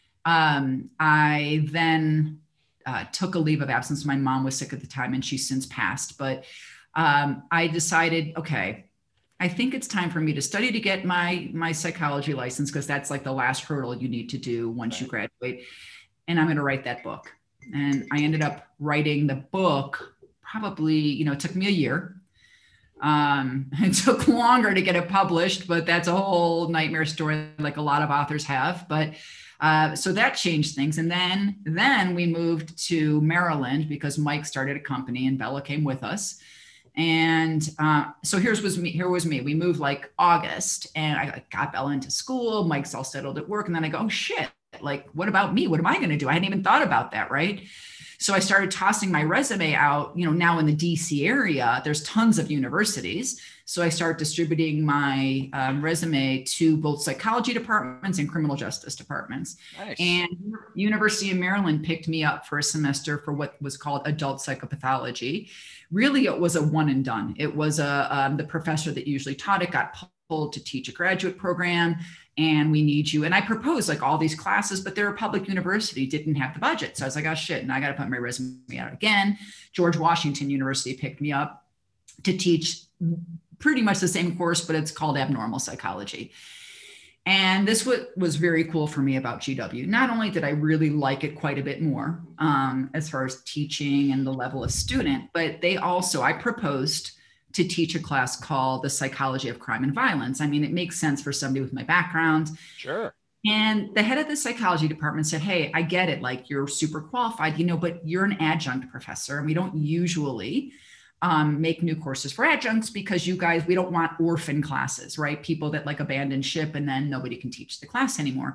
Um, I then uh, took a leave of absence. My mom was sick at the time and she's since passed. But um, I decided, okay, I think it's time for me to study to get my, my psychology license, because that's like the last hurdle you need to do once you graduate. And I'm going to write that book. And I ended up writing the book. Probably, you know, it took me a year. Um, it took longer to get it published, but that's a whole nightmare story like a lot of authors have. But uh, so that changed things. And then, then we moved to Maryland because Mike started a company and Bella came with us. And uh, so here's was me, here was me. We moved like August and I got Bella into school. Mike's all settled at work. And then I go, oh shit, like, what about me? What am I going to do? I hadn't even thought about that. Right. So I started tossing my resume out, you know, now in the D C area, there's tons of universities. So I started distributing my um, resume to both psychology departments and criminal justice departments. Nice. And University of Maryland picked me up for a semester for what was called adult psychopathology. Really, it was a one and done. It was a, um, the professor that usually taught it got pulled to teach a graduate program. And we need you. And I proposed like all these classes, but they're a public university, didn't have the budget. So I was like, oh shit. And I got to put my resume out again. George Washington University picked me up to teach pretty much the same course, but it's called abnormal psychology. And this was, was very cool for me about G W. Not only did I really like it quite a bit more um, as far as teaching and the level of student, but they also, I proposed to teach a class called The Psychology of Crime and Violence. I mean, it makes sense for somebody with my background. Sure. And the head of the psychology department said, hey, I get it. Like, you're super qualified, you know, but you're an adjunct professor. And we don't usually um, make new courses for adjuncts because you guys, we don't want orphan classes, right? People that like abandon ship and then nobody can teach the class anymore.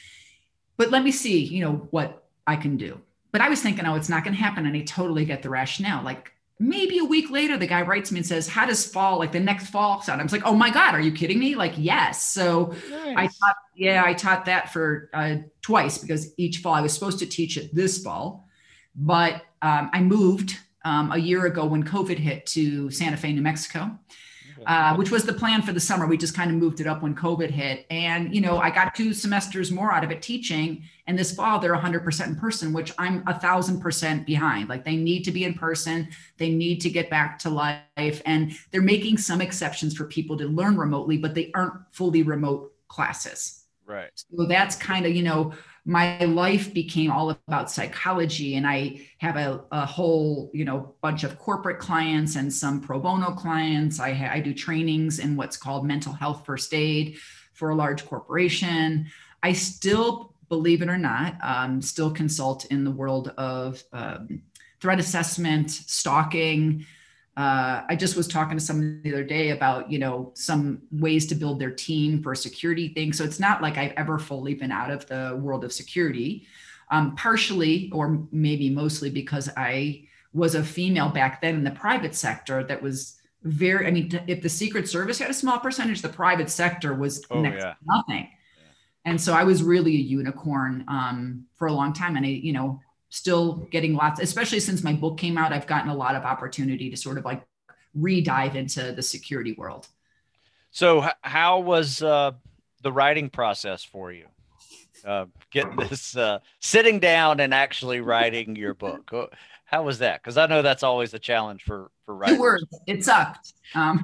But let me see, you know, what I can do. But I was thinking, oh, it's not going to happen. And I totally get the rationale. Like, maybe a week later, the guy writes me and says, how does fall, like the next fall sound? I was like, oh my God, are you kidding me? Like, yes. So nice. I taught, yeah, I taught that for uh, twice because each fall I was supposed to teach it this fall, but um, I moved um, a year ago when COVID hit to Santa Fe, New Mexico. uh, which was the plan for the summer. We just kind of moved it up when COVID hit. And, you know, I got two semesters more out of it teaching. And this fall, they're one hundred percent in person, which I'm a thousand percent behind. Like they need to be in person. They need to get back to life. And they're making some exceptions for people to learn remotely, but they aren't fully remote classes. Right. So that's kind of, you know, my life became all about psychology, and I have a, a whole, you know, bunch of corporate clients and some pro bono clients. I, ha- I do trainings in what's called mental health first aid for a large corporation. I still, believe it or not, um, still consult in the world of um, threat assessment, stalking. Uh, I just was talking to someone the other day about, you know, some ways to build their team for a security thing. So it's not like I've ever fully been out of the world of security, um, partially, or maybe mostly because I was a female back then in the private sector that was very, I mean, if the Secret Service had a small percentage, the private sector was oh, next yeah. to nothing. Yeah. And so I was really a unicorn um, for a long time. And I, you know, still getting lots, especially since my book came out, I've gotten a lot of opportunity to sort of like re-dive into the security world. So how was uh, the writing process for you? Uh, getting this, uh, sitting down and actually writing your book. How was that? Because I know that's always a challenge for, for writers. Two words, it sucked. Um,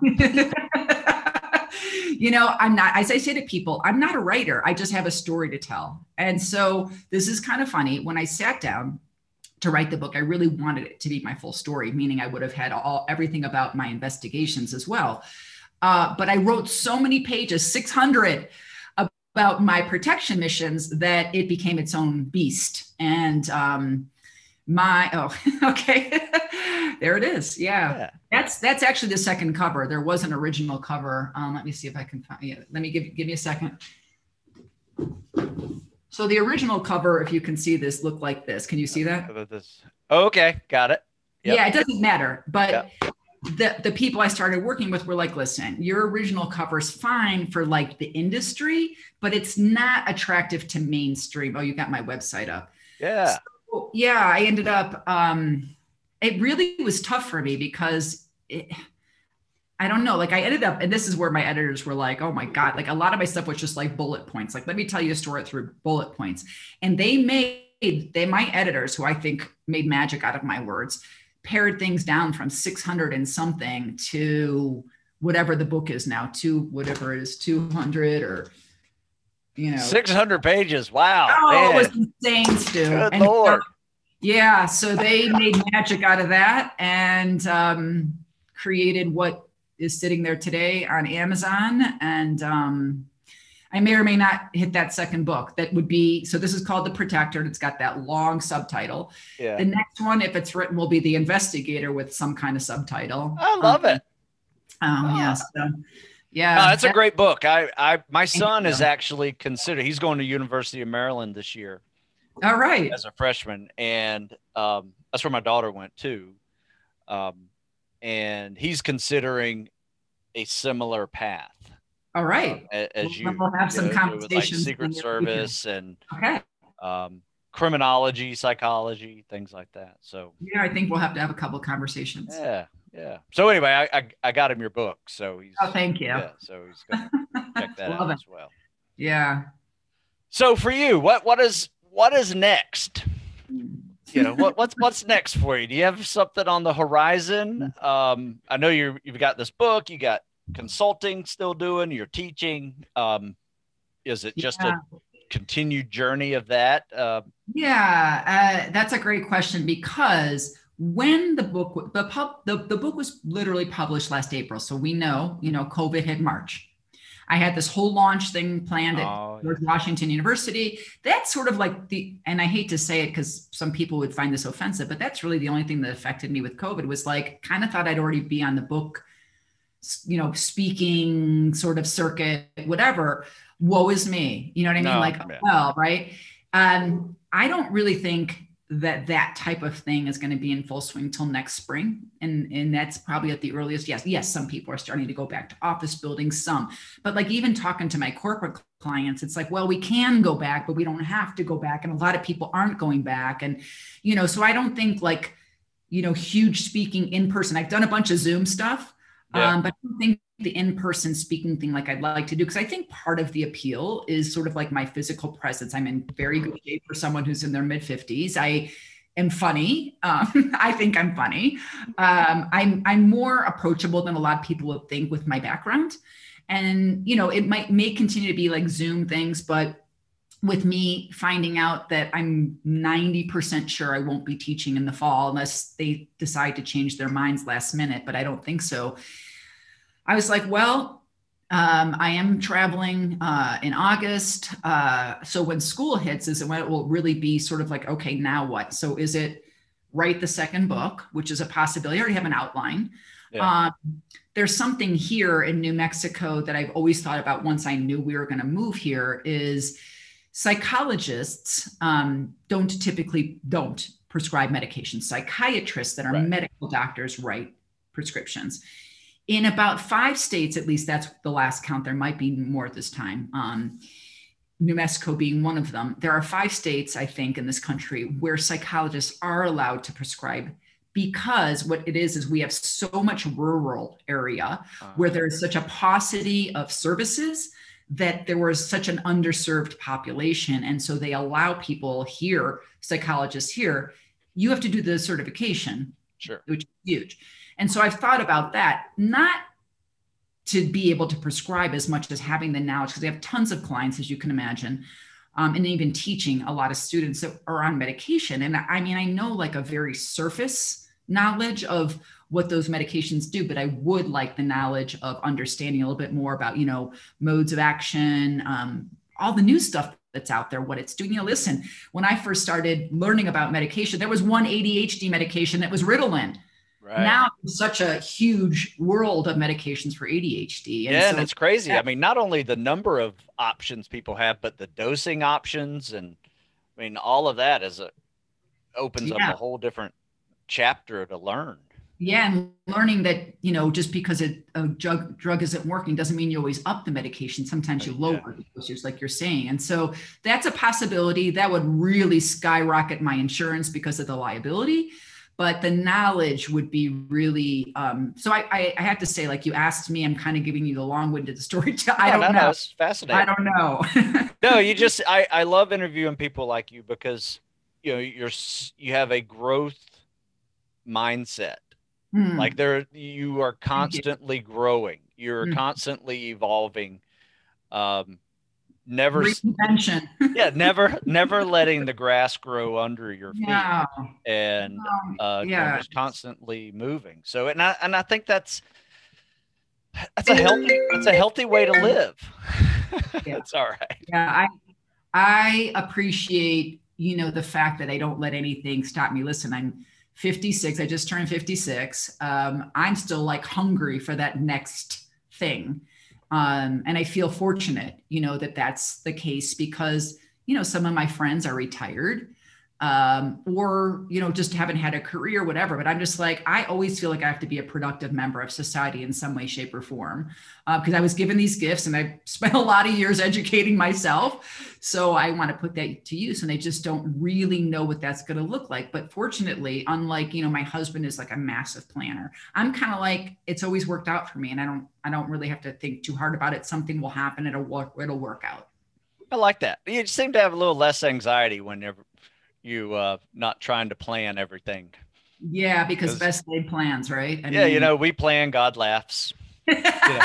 you know, I'm not, as I say to people, I'm not a writer. I just have a story to tell. And so this is kind of funny. When I sat down to write the book, I really wanted it to be my full story, meaning I would have had all everything about my investigations as well. Uh, but I wrote so many pages, six hundred, about my protection missions that it became its own beast. And um, my, oh, okay, there it is. Yeah. yeah, that's that's actually the second cover. There was an original cover. Um, let me see if I can find. Yeah, let me give give me a second. So the original cover, if you can see this, looked like this. Can you see that? Oh, okay, got it. Yep. Yeah, it doesn't matter, but. Yep. The, the people I started working with were like, listen, your original cover's fine for like the industry, but it's not attractive to mainstream. Oh, you got my website up. Yeah. So, yeah, I ended up, um, it really was tough for me because it, I don't know, like I ended up, and this is where my editors were like, oh my God, like a lot of my stuff was just like bullet points. Like, let me tell you a story through bullet points. And they made, they, my editors, who I think made magic out of my words, pared things down from six hundred and something to whatever the book is now, to whatever it is, two hundred or, you know. six hundred pages. Wow. Oh, man. it was insane, Stu. Good and Lord. So, yeah. So they made magic out of that and um, created what is sitting there today on Amazon. And um, I may or may not hit that second book. That would be, so this is called The Protector, and it's got that long subtitle. Yeah. The next one, if it's written, will be The Investigator with some kind of subtitle. I love um, it. Um, oh. Yes. So, yeah. No, that's a great book. I, I, my son is actually considered, he's going to University of Maryland this year. All right. As a freshman. And um, that's where my daughter went too. Um, and he's considering a similar path. All right. Uh, as you, we'll have some you know, conversations. Like Secret Service and okay. um, criminology, psychology, things like that. So yeah, I think we'll have to have a couple of conversations. Yeah, yeah. So anyway, I I, I got him your book, so he's. Oh, thank you. Yeah, so he's gonna check that out it. as well. Yeah. So for you, what what is what is next? You know, what what's what's next for you? Do you have something on the horizon? Um, I know you you've got this book, you got consulting still doing, you're teaching. Um, is it just yeah. a continued journey of that? Uh, yeah, uh, that's a great question because when the book the pub the, the book was literally published last April, so we know you know COVID hit March. I had this whole launch thing planned at oh, yeah. Washington University. That's sort of like the, and I hate to say it because some people would find this offensive, but that's really the only thing that affected me with COVID was like, kind of thought I'd already be on the book, you know, speaking sort of circuit, whatever. Woe is me. You know what I mean? No, like, man. well, right. Um, I don't really think that that type of thing is going to be in full swing till next spring. And, and that's probably at the earliest. Yes. Yes. Some people are starting to go back to office buildings, some, but like even talking to my corporate clients, it's like, well, we can go back, but we don't have to go back. And a lot of people aren't going back. And, you know, so I don't think like, you know, huge speaking in person. I've done a bunch of Zoom stuff, yeah. um, but I don't think the in-person speaking thing like I'd like to do, because I think part of the appeal is sort of like my physical presence. I'm in very good shape for someone who's in their mid fifties. I am funny. Um, I think I'm funny. Um, I'm, I'm more approachable than a lot of people would think with my background. And, you know, it might may continue to be like Zoom things, but with me finding out that I'm ninety percent sure I won't be teaching in the fall unless they decide to change their minds last minute, but I don't think so. I was like, well, um, I am traveling uh, in August. Uh, so when school hits is when it will really be sort of like, okay, now what? So is it write the second book, which is a possibility. I already have an outline. Yeah. Um, there's something here in New Mexico that I've always thought about once I knew we were going to move here is psychologists um, don't typically don't prescribe medications. Psychiatrists that are right. medical doctors write prescriptions. In about five states, at least that's the last count, there might be more at this time, um, New Mexico being one of them. There are five states, I think, in this country where psychologists are allowed to prescribe, because what it is, is we have so much rural area uh-huh. where there is such a paucity of services that there was such an underserved population. And so they allow people here, psychologists here, you have to do the certification, sure, which is huge. And so I've thought about that, not to be able to prescribe as much as having the knowledge, because they have tons of clients, as you can imagine, um, and even teaching a lot of students that are on medication. And I mean, I know like a very surface knowledge of what those medications do, but I would like the knowledge of understanding a little bit more about, you know, modes of action, um, all the new stuff that's out there, what it's doing. You know, listen, when I first started learning about medication, there was one A D H D medication that was Ritalin. Right. Now it's such a huge world of medications for A D H D. And yeah, so, and it's crazy. Yeah. I mean, not only the number of options people have, but the dosing options, and I mean, all of that is a opens yeah. up a whole different chapter to learn. Yeah, and learning that, you know, just because it, a drug drug isn't working doesn't mean you always up the medication. Sometimes you lower yeah. the dosage, like you're saying. And so that's a possibility that would really skyrocket my insurance because of the liability. But the knowledge would be really, um, so I, I, I have to say, like you asked me, I'm kind of giving you the long-winded story. To, I don't no, no, know. No, it's fascinating. I don't know. No, you just, I, I love interviewing people like you because, you know, you're, you have a growth mindset. Hmm. Like there, you are constantly you. growing. You're hmm. constantly evolving. Um, never Reinvention. yeah never never letting the grass grow under your feet yeah. and uh yeah. just constantly moving. So and I and I think that's that's a healthy it's a healthy way to live. Yeah. It's all right. Yeah, I I appreciate, you know, the fact that I don't let anything stop me. Listen, I'm fifty-six. I just turned fifty-six. Um, I'm still like hungry for that next thing. Um, and I feel fortunate, you know, that that's the case because, you know, some of my friends are retired um, or, you know, just haven't had a career, whatever. But I'm just like, I always feel like I have to be a productive member of society in some way, shape or form, because uh, I was given these gifts and I spent a lot of years educating myself. So I want to put that to use, and they just don't really know what that's going to look like. But fortunately, unlike, you know, my husband is like a massive planner. I'm kind of like, it's always worked out for me, and I don't, I don't really have to think too hard about it. Something will happen. It'll work. It'll work out. I like that. You seem to have a little less anxiety whenever you uh not trying to plan everything. Yeah, because best laid plans, right? I yeah, mean, you know, we plan, God laughs. You know.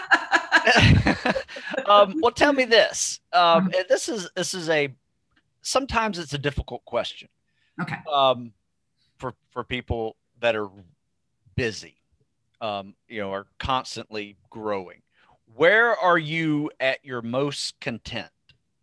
um, well, tell me this. Um, this is this is a sometimes it's a difficult question. Okay. Um, for for people that are busy, um, you know, are constantly growing. Where are you at your most content?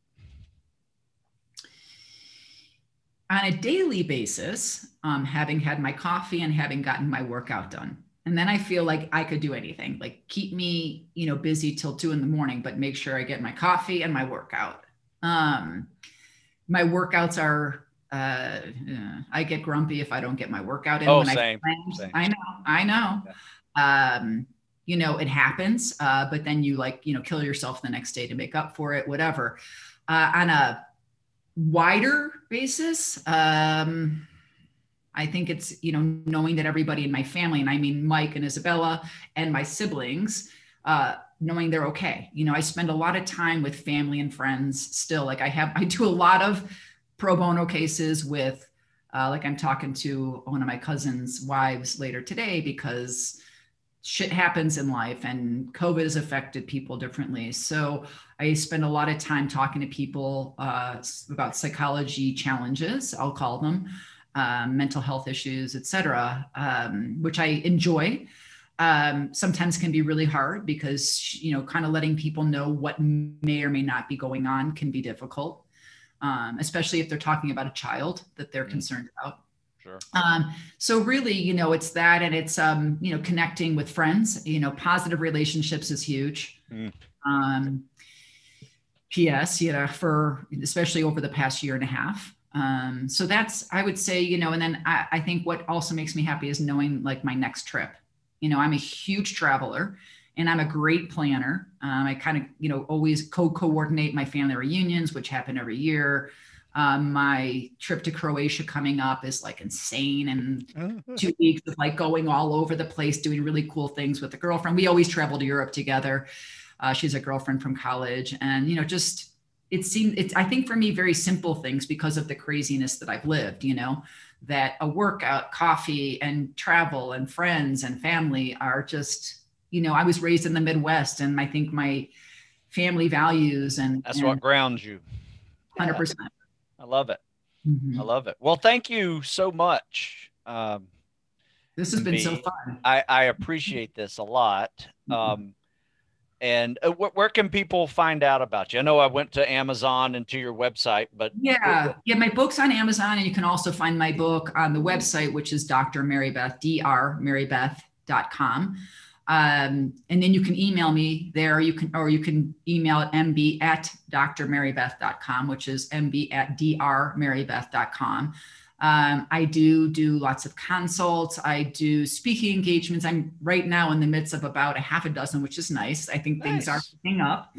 On a daily basis, um, having had my coffee and having gotten my workout done. And then I feel like I could do anything, like keep me, you know, busy till two in the morning, but make sure I get my coffee and my workout. Um, my workouts are, uh, uh, I get grumpy if I don't get my workout in. Oh, when same, I, same. I know, I know. Yeah. Um, you know, it happens, uh, but then you like, you know, kill yourself the next day to make up for it, whatever. Uh, on a wider basis, um, I think it's, you know, knowing that everybody in my family, and I mean Mike and Isabella and my siblings, uh, knowing they're okay. You know, I spend a lot of time with family and friends still. Like I have, I do a lot of pro bono cases with, uh, like I'm talking to one of my cousin's wives later today because shit happens in life and COVID has affected people differently. So I spend a lot of time talking to people uh, about psychology challenges, I'll call them, um, mental health issues, et cetera, um, which I enjoy. Um, sometimes can be really hard because, you know, kind of letting people know what may or may not be going on can be difficult, um, especially if they're talking about a child that they're mm-hmm. concerned about. Sure. Um, so really, you know, it's that, and it's, um, you know, connecting with friends, you know, positive relationships is huge. Mm. Um, P S, you know, for especially over the past year and a half. Um, so that's, I would say, you know, and then I, I think what also makes me happy is knowing like my next trip. You know, I'm a huge traveler and I'm a great planner. Um, I kind of, you know, always co-coordinate my family reunions, which happen every year. Um, my trip to Croatia coming up is like insane. And two weeks of like going all over the place, doing really cool things with a girlfriend. We always travel to Europe together. Uh, she's a girlfriend from college. And, you know, just, it seemed, it's, I think for me, very simple things because of the craziness that I've lived, you know, that a workout, coffee and travel and friends and family are just, you know, I was raised in the Midwest and I think my family values and that's and what grounds you. one hundred percent. I love it. Mm-hmm. I love it. Well, thank you so much. Um, this has been me. so fun. I, I appreciate this a lot. Mm-hmm. Um, and uh, wh- where can people find out about you? I know I went to Amazon and to your website, but yeah, yeah, my book's on Amazon, and you can also find my book on the website, which is Doctor Mary Beth, D R Mary Beth dot com. Um, and then you can email me there. You can, or you can email at mb at d r mary beth dot com, which is mb at d r mary beth dot com. Um, I do do lots of consults. I do speaking engagements. I'm right now in the midst of about a half a dozen, which is nice. I think nice. Things are picking up.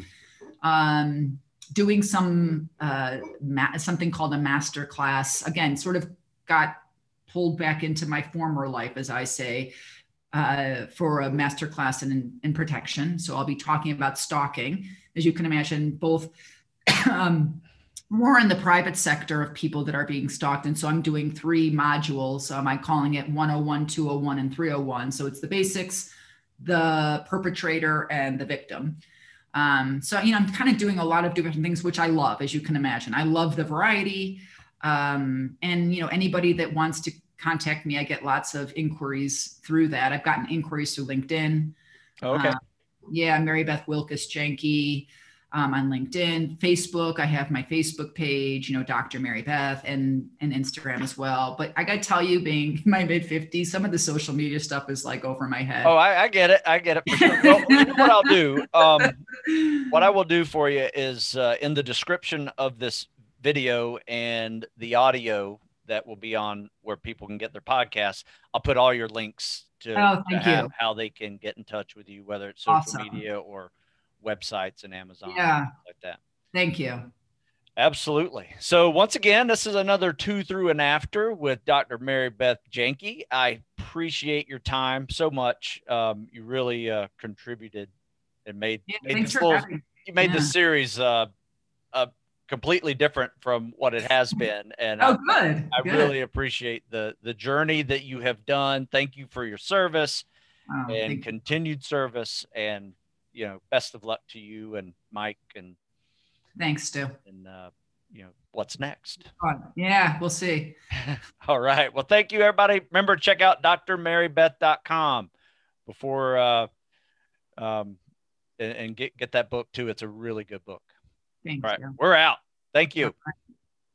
Um, doing some, uh, ma- something called a master class. Again, sort of got pulled back into my former life, as I say, uh, for a master class in, in protection. So I'll be talking about stalking, as you can imagine, both um, more in the private sector of people that are being stalked. And so I'm doing three modules. Um, I'm calling it one oh one, two oh one, and three oh one. So it's the basics, the perpetrator, and the victim. Um, so, you know, I'm kind of doing a lot of different things, which I love, as you can imagine. I love the variety. Um, and, you know, anybody that wants to contact me, I get lots of inquiries through that. I've gotten inquiries through LinkedIn. Okay. Uh, yeah, Mary Beth Wilkes Janke um, on LinkedIn, Facebook. I have my Facebook page, you know, Doctor Mary Beth, and and Instagram as well. But I got to tell you, being in my mid fifties, some of the social media stuff is like over my head. Oh, I, I get it. I get it for sure. Well, you know what I'll do? Um, what I will do for you is uh, in the description of this video and the audio that will be on where people can get their podcasts, I'll put all your links to, oh, thank to you. how they can get in touch with you, whether it's social awesome. media or websites and Amazon, yeah, like that. Thank you. Absolutely. So once again, this is another two through and after with Doctor Mary Beth Janke. I appreciate your time so much. Um, you really uh, contributed and made, yeah, made the full, you made yeah. the series uh, uh, completely different from what it has been. And oh, I, good. I good. really appreciate the, the journey that you have done. Thank you for your service oh, and continued service, and, you know, best of luck to you and Mike, and thanks, Stu. And, uh, you know, what's next? Yeah, we'll see. All right. Well, thank you, everybody. Remember, check out D R Mary Beth dot com before, uh, um, and, and get, get that book too. It's a really good book. Thank All right. you. We're out. Thank you.